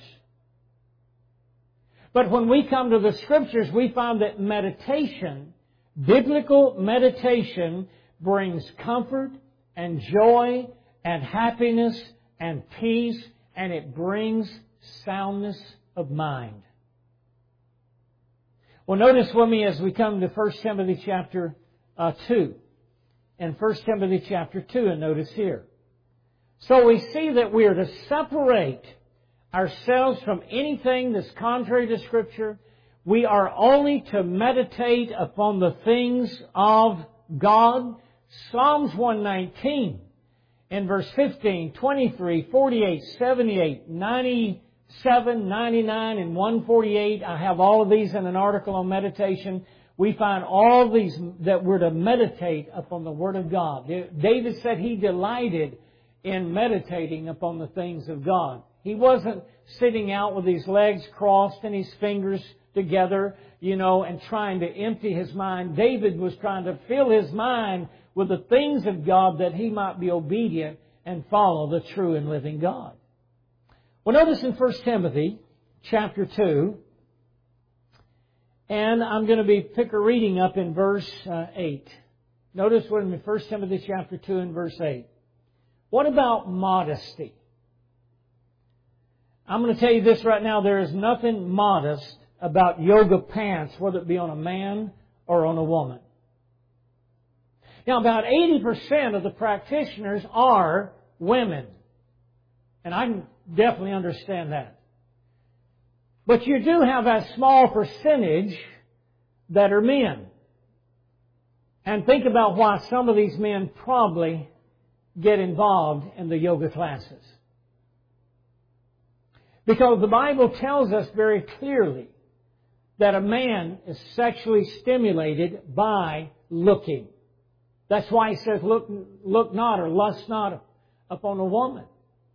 But when we come to the Scriptures, we find that meditation, biblical meditation, brings comfort and joy and happiness and peace, and it brings soundness of mind. Well, notice with me as we come to First Timothy chapter uh, two. In First Timothy chapter two, and notice here. So we see that we are to separate ourselves from anything that's contrary to Scripture. We are only to meditate upon the things of God. Psalms one nineteen in verse fifteen, twenty-three, forty-eight, seventy-eight, ninety-seven, ninety-nine, and one forty-eight. I have all of these in an article on meditation. We find all these that we're to meditate upon the Word of God. David said he delighted in meditating upon the things of God. He wasn't sitting out with his legs crossed and his fingers together, you know, and trying to empty his mind. David was trying to fill his mind with the things of God that he might be obedient and follow the true and living God. Well, notice in First Timothy chapter two, and I'm going to be pick a reading up in verse uh, eight. Notice what in First Timothy chapter two and verse eight. What about modesty? I'm going to tell you this right now. There is nothing modest about yoga pants, whether it be on a man or on a woman. Now, about eighty percent of the practitioners are women. And I can definitely understand that. But you do have a small percentage that are men. And think about why some of these men probably get involved in the yoga classes. Because the Bible tells us very clearly that a man is sexually stimulated by looking. That's why He says, look, look not or lust not upon a woman.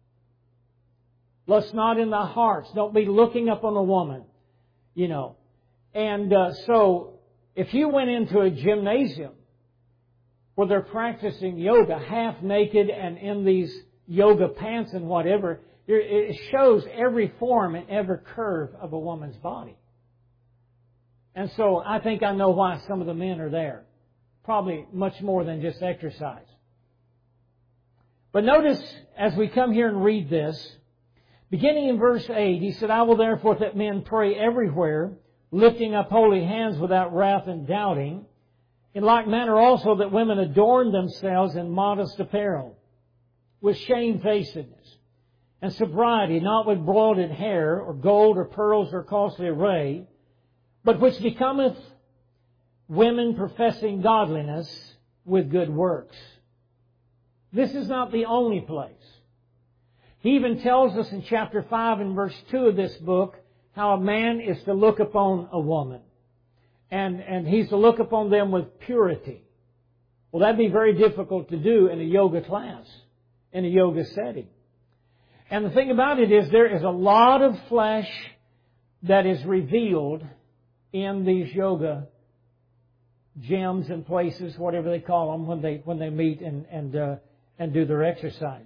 Lust not in thy hearts. Don't be looking upon a woman, you know. And uh, so, if you went into a gymnasium where they're practicing yoga half naked and in these yoga pants and whatever, it shows every form and every curve of a woman's body. And so I think I know why some of the men are there. Probably much more than just exercise. But notice as we come here and read this, beginning in verse eight, he said, I will therefore that men pray everywhere, lifting up holy hands without wrath and doubting. In like manner also that women adorn themselves in modest apparel, with shamefacedness and sobriety, not with broided hair, or gold, or pearls, or costly array, but which becometh women professing godliness with good works. This is not the only place. He even tells us in chapter five and verse two of this book how a man is to look upon a woman. And, and he's to look upon them with purity. Well, that'd be very difficult to do in a yoga class, in a yoga setting. And the thing about it is there is a lot of flesh that is revealed in these yoga gyms and places, whatever they call them, when they when they meet and and uh, and do their exercises.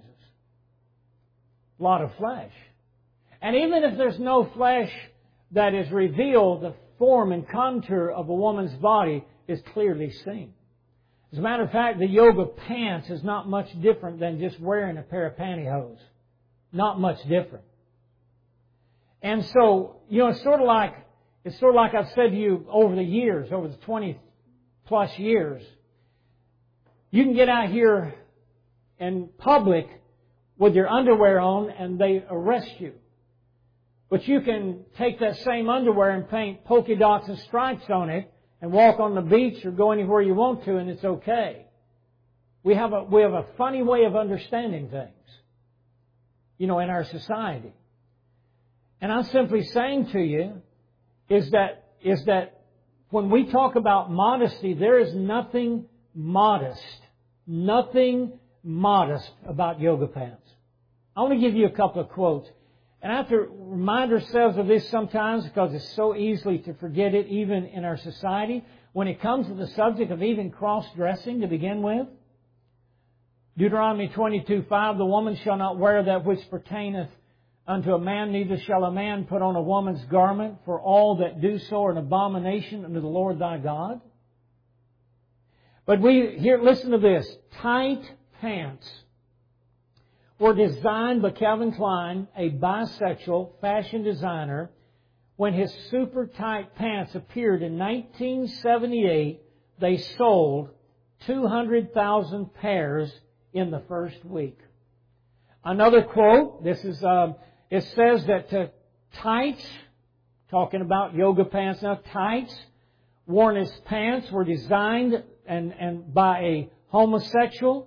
A lot of flesh. And even if there's no flesh that is revealed, the form and contour of a woman's body is clearly seen. As a matter of fact, the yoga pants is not much different than just wearing a pair of pantyhose. Not much different. And so, you know, it's sort of like, it's sort of like I've said to you over the years, over the twenty plus years. You can get out here in public with your underwear on and they arrest you. But you can take that same underwear and paint polka dots and stripes on it and walk on the beach or go anywhere you want to and it's okay. We have a, we have a funny way of understanding things, you know, in our society. And I'm simply saying to you is that, is that when we talk about modesty, there is nothing modest, nothing modest about yoga pants. I want to give you a couple of quotes. And I have to remind ourselves of this sometimes because it's so easy to forget it even in our society. When it comes to the subject of even cross-dressing to begin with, Deuteronomy twenty-two five, the woman shall not wear that which pertaineth unto a man, neither shall a man put on a woman's garment, for all that do so are an abomination unto the Lord thy God. But we, here, listen to this, tight pants were designed by Calvin Klein, a bisexual fashion designer. When his super tight pants appeared in nineteen seventy-eight, they sold two hundred thousand pairs in the first week. Another quote, this is, uh, it says that uh, tights, talking about yoga pants now, tights worn as pants were designed and, and by a homosexual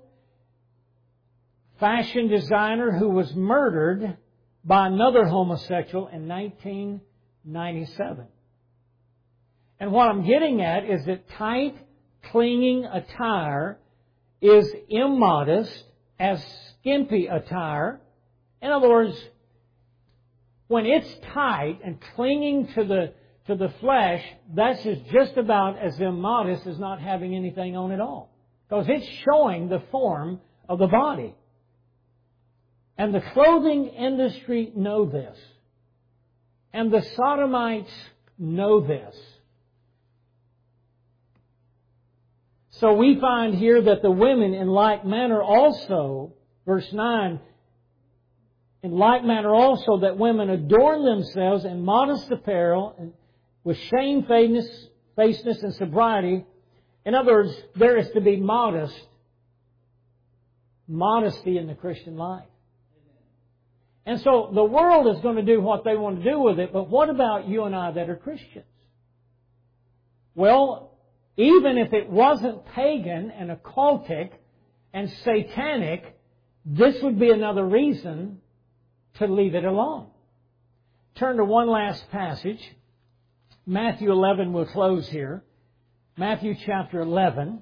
fashion designer who was murdered by another homosexual in nineteen ninety-seven. And what I'm getting at is that tight, clinging attire is immodest as skimpy attire. In other words, when it's tight and clinging to the to the flesh, that's just about as immodest as not having anything on at all. Because it's showing the form of the body. And the clothing industry know this. And the sodomites know this. So we find here that the women in like manner also, verse nine, in like manner also that women adorn themselves in modest apparel with shamefacedness and sobriety. In other words, there is to be modest, modesty in the Christian life. And so the world is going to do what they want to do with it, but what about you and I that are Christians? Well, even if it wasn't pagan and occultic and satanic, this would be another reason to leave it alone. Turn to one last passage. Matthew eleven, we'll close here. Matthew chapter eleven.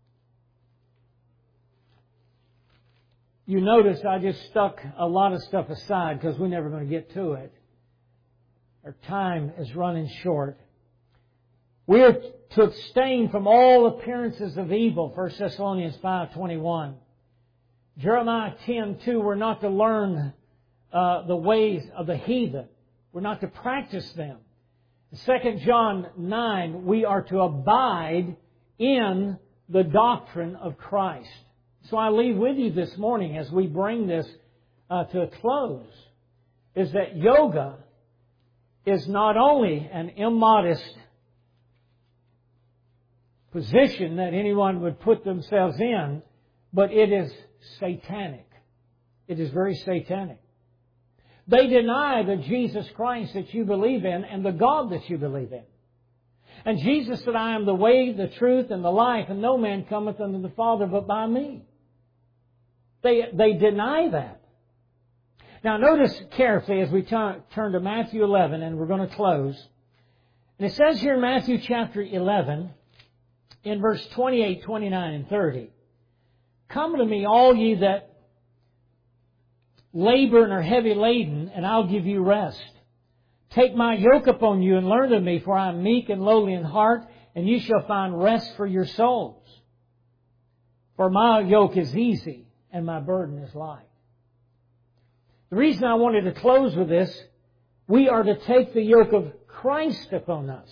You notice I just stuck a lot of stuff aside because we're never going to get to it. Our time is running short. We are to abstain from all appearances of evil, First Thessalonians five twenty-one. Jeremiah ten two, we're not to learn uh, the ways of the heathen. We're not to practice them. Second John nine, we are to abide in the doctrine of Christ. So I leave with you this morning as we bring this uh, to a close, is that yoga is not only an immodest position that anyone would put themselves in, but it is satanic. It is very satanic. They deny the Jesus Christ that you believe in and the God that you believe in. And Jesus said, I am the way, the truth, and the life, and no man cometh unto the Father but by me. They, they deny that. Now notice carefully as we turn, turn to Matthew eleven, and we're going to close. And it says here in Matthew chapter eleven, in verse twenty-eight, twenty-nine, and thirty, come to me, all ye that labor and are heavy laden, and I'll give you rest. Take my yoke upon you and learn of me, for I am meek and lowly in heart, and you shall find rest for your souls. For my yoke is easy, and my burden is light. The reason I wanted to close with this, we are to take the yoke of Christ upon us.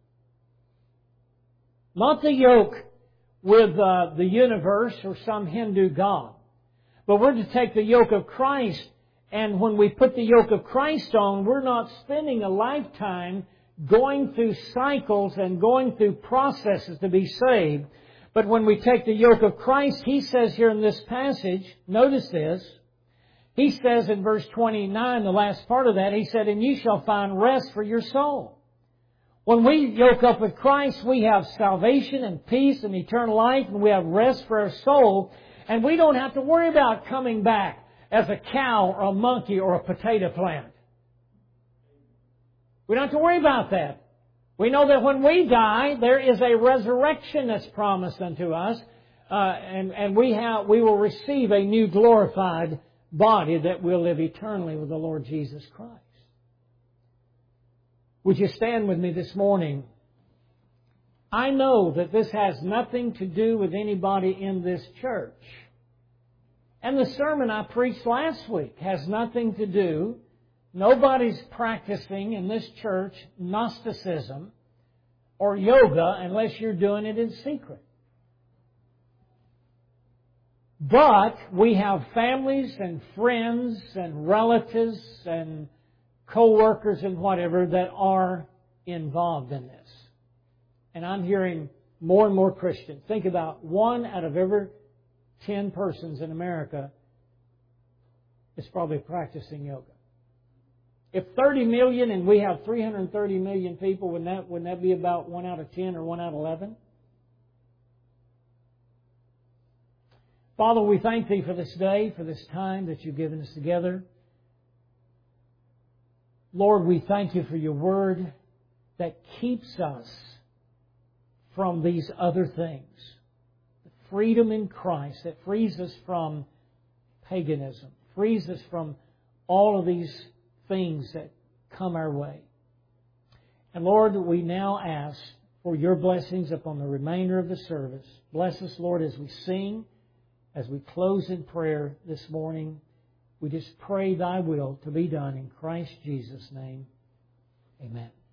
Not the yoke with uh, the universe or some Hindu god. But we're to take the yoke of Christ, and when we put the yoke of Christ on, we're not spending a lifetime going through cycles and going through processes to be saved. But when we take the yoke of Christ, He says here in this passage, notice this, He says in verse twenty-nine, the last part of that, He said, and you shall find rest for your soul. When we yoke up with Christ, we have salvation and peace and eternal life, and we have rest for our soul, and we don't have to worry about coming back as a cow or a monkey or a potato plant. We don't have to worry about that. We know that when we die, there is a resurrection that's promised unto us, uh, and, and we have, we will receive a new glorified body that will live eternally with the Lord Jesus Christ. Would you stand with me this morning? I know that this has nothing to do with anybody in this church. And the sermon I preached last week has nothing to do. Nobody's practicing in this church Gnosticism or yoga unless you're doing it in secret. But we have families and friends and relatives and co-workers and whatever that are involved in this. And I'm hearing more and more Christians. Think about one out of every ten persons in America is probably practicing yoga. If thirty million and we have three hundred thirty million people, wouldn't that, wouldn't that be about one out of ten or one out of eleven? Father, we thank Thee for this day, for this time that You've given us together. Lord, we thank You for Your Word that keeps us from these other things. The freedom in Christ that frees us from paganism, frees us from all of these things that come our way. And Lord, we now ask for Your blessings upon the remainder of the service. Bless us, Lord, as we sing, as we close in prayer this morning. We just pray Thy will to be done in Christ Jesus' name. Amen.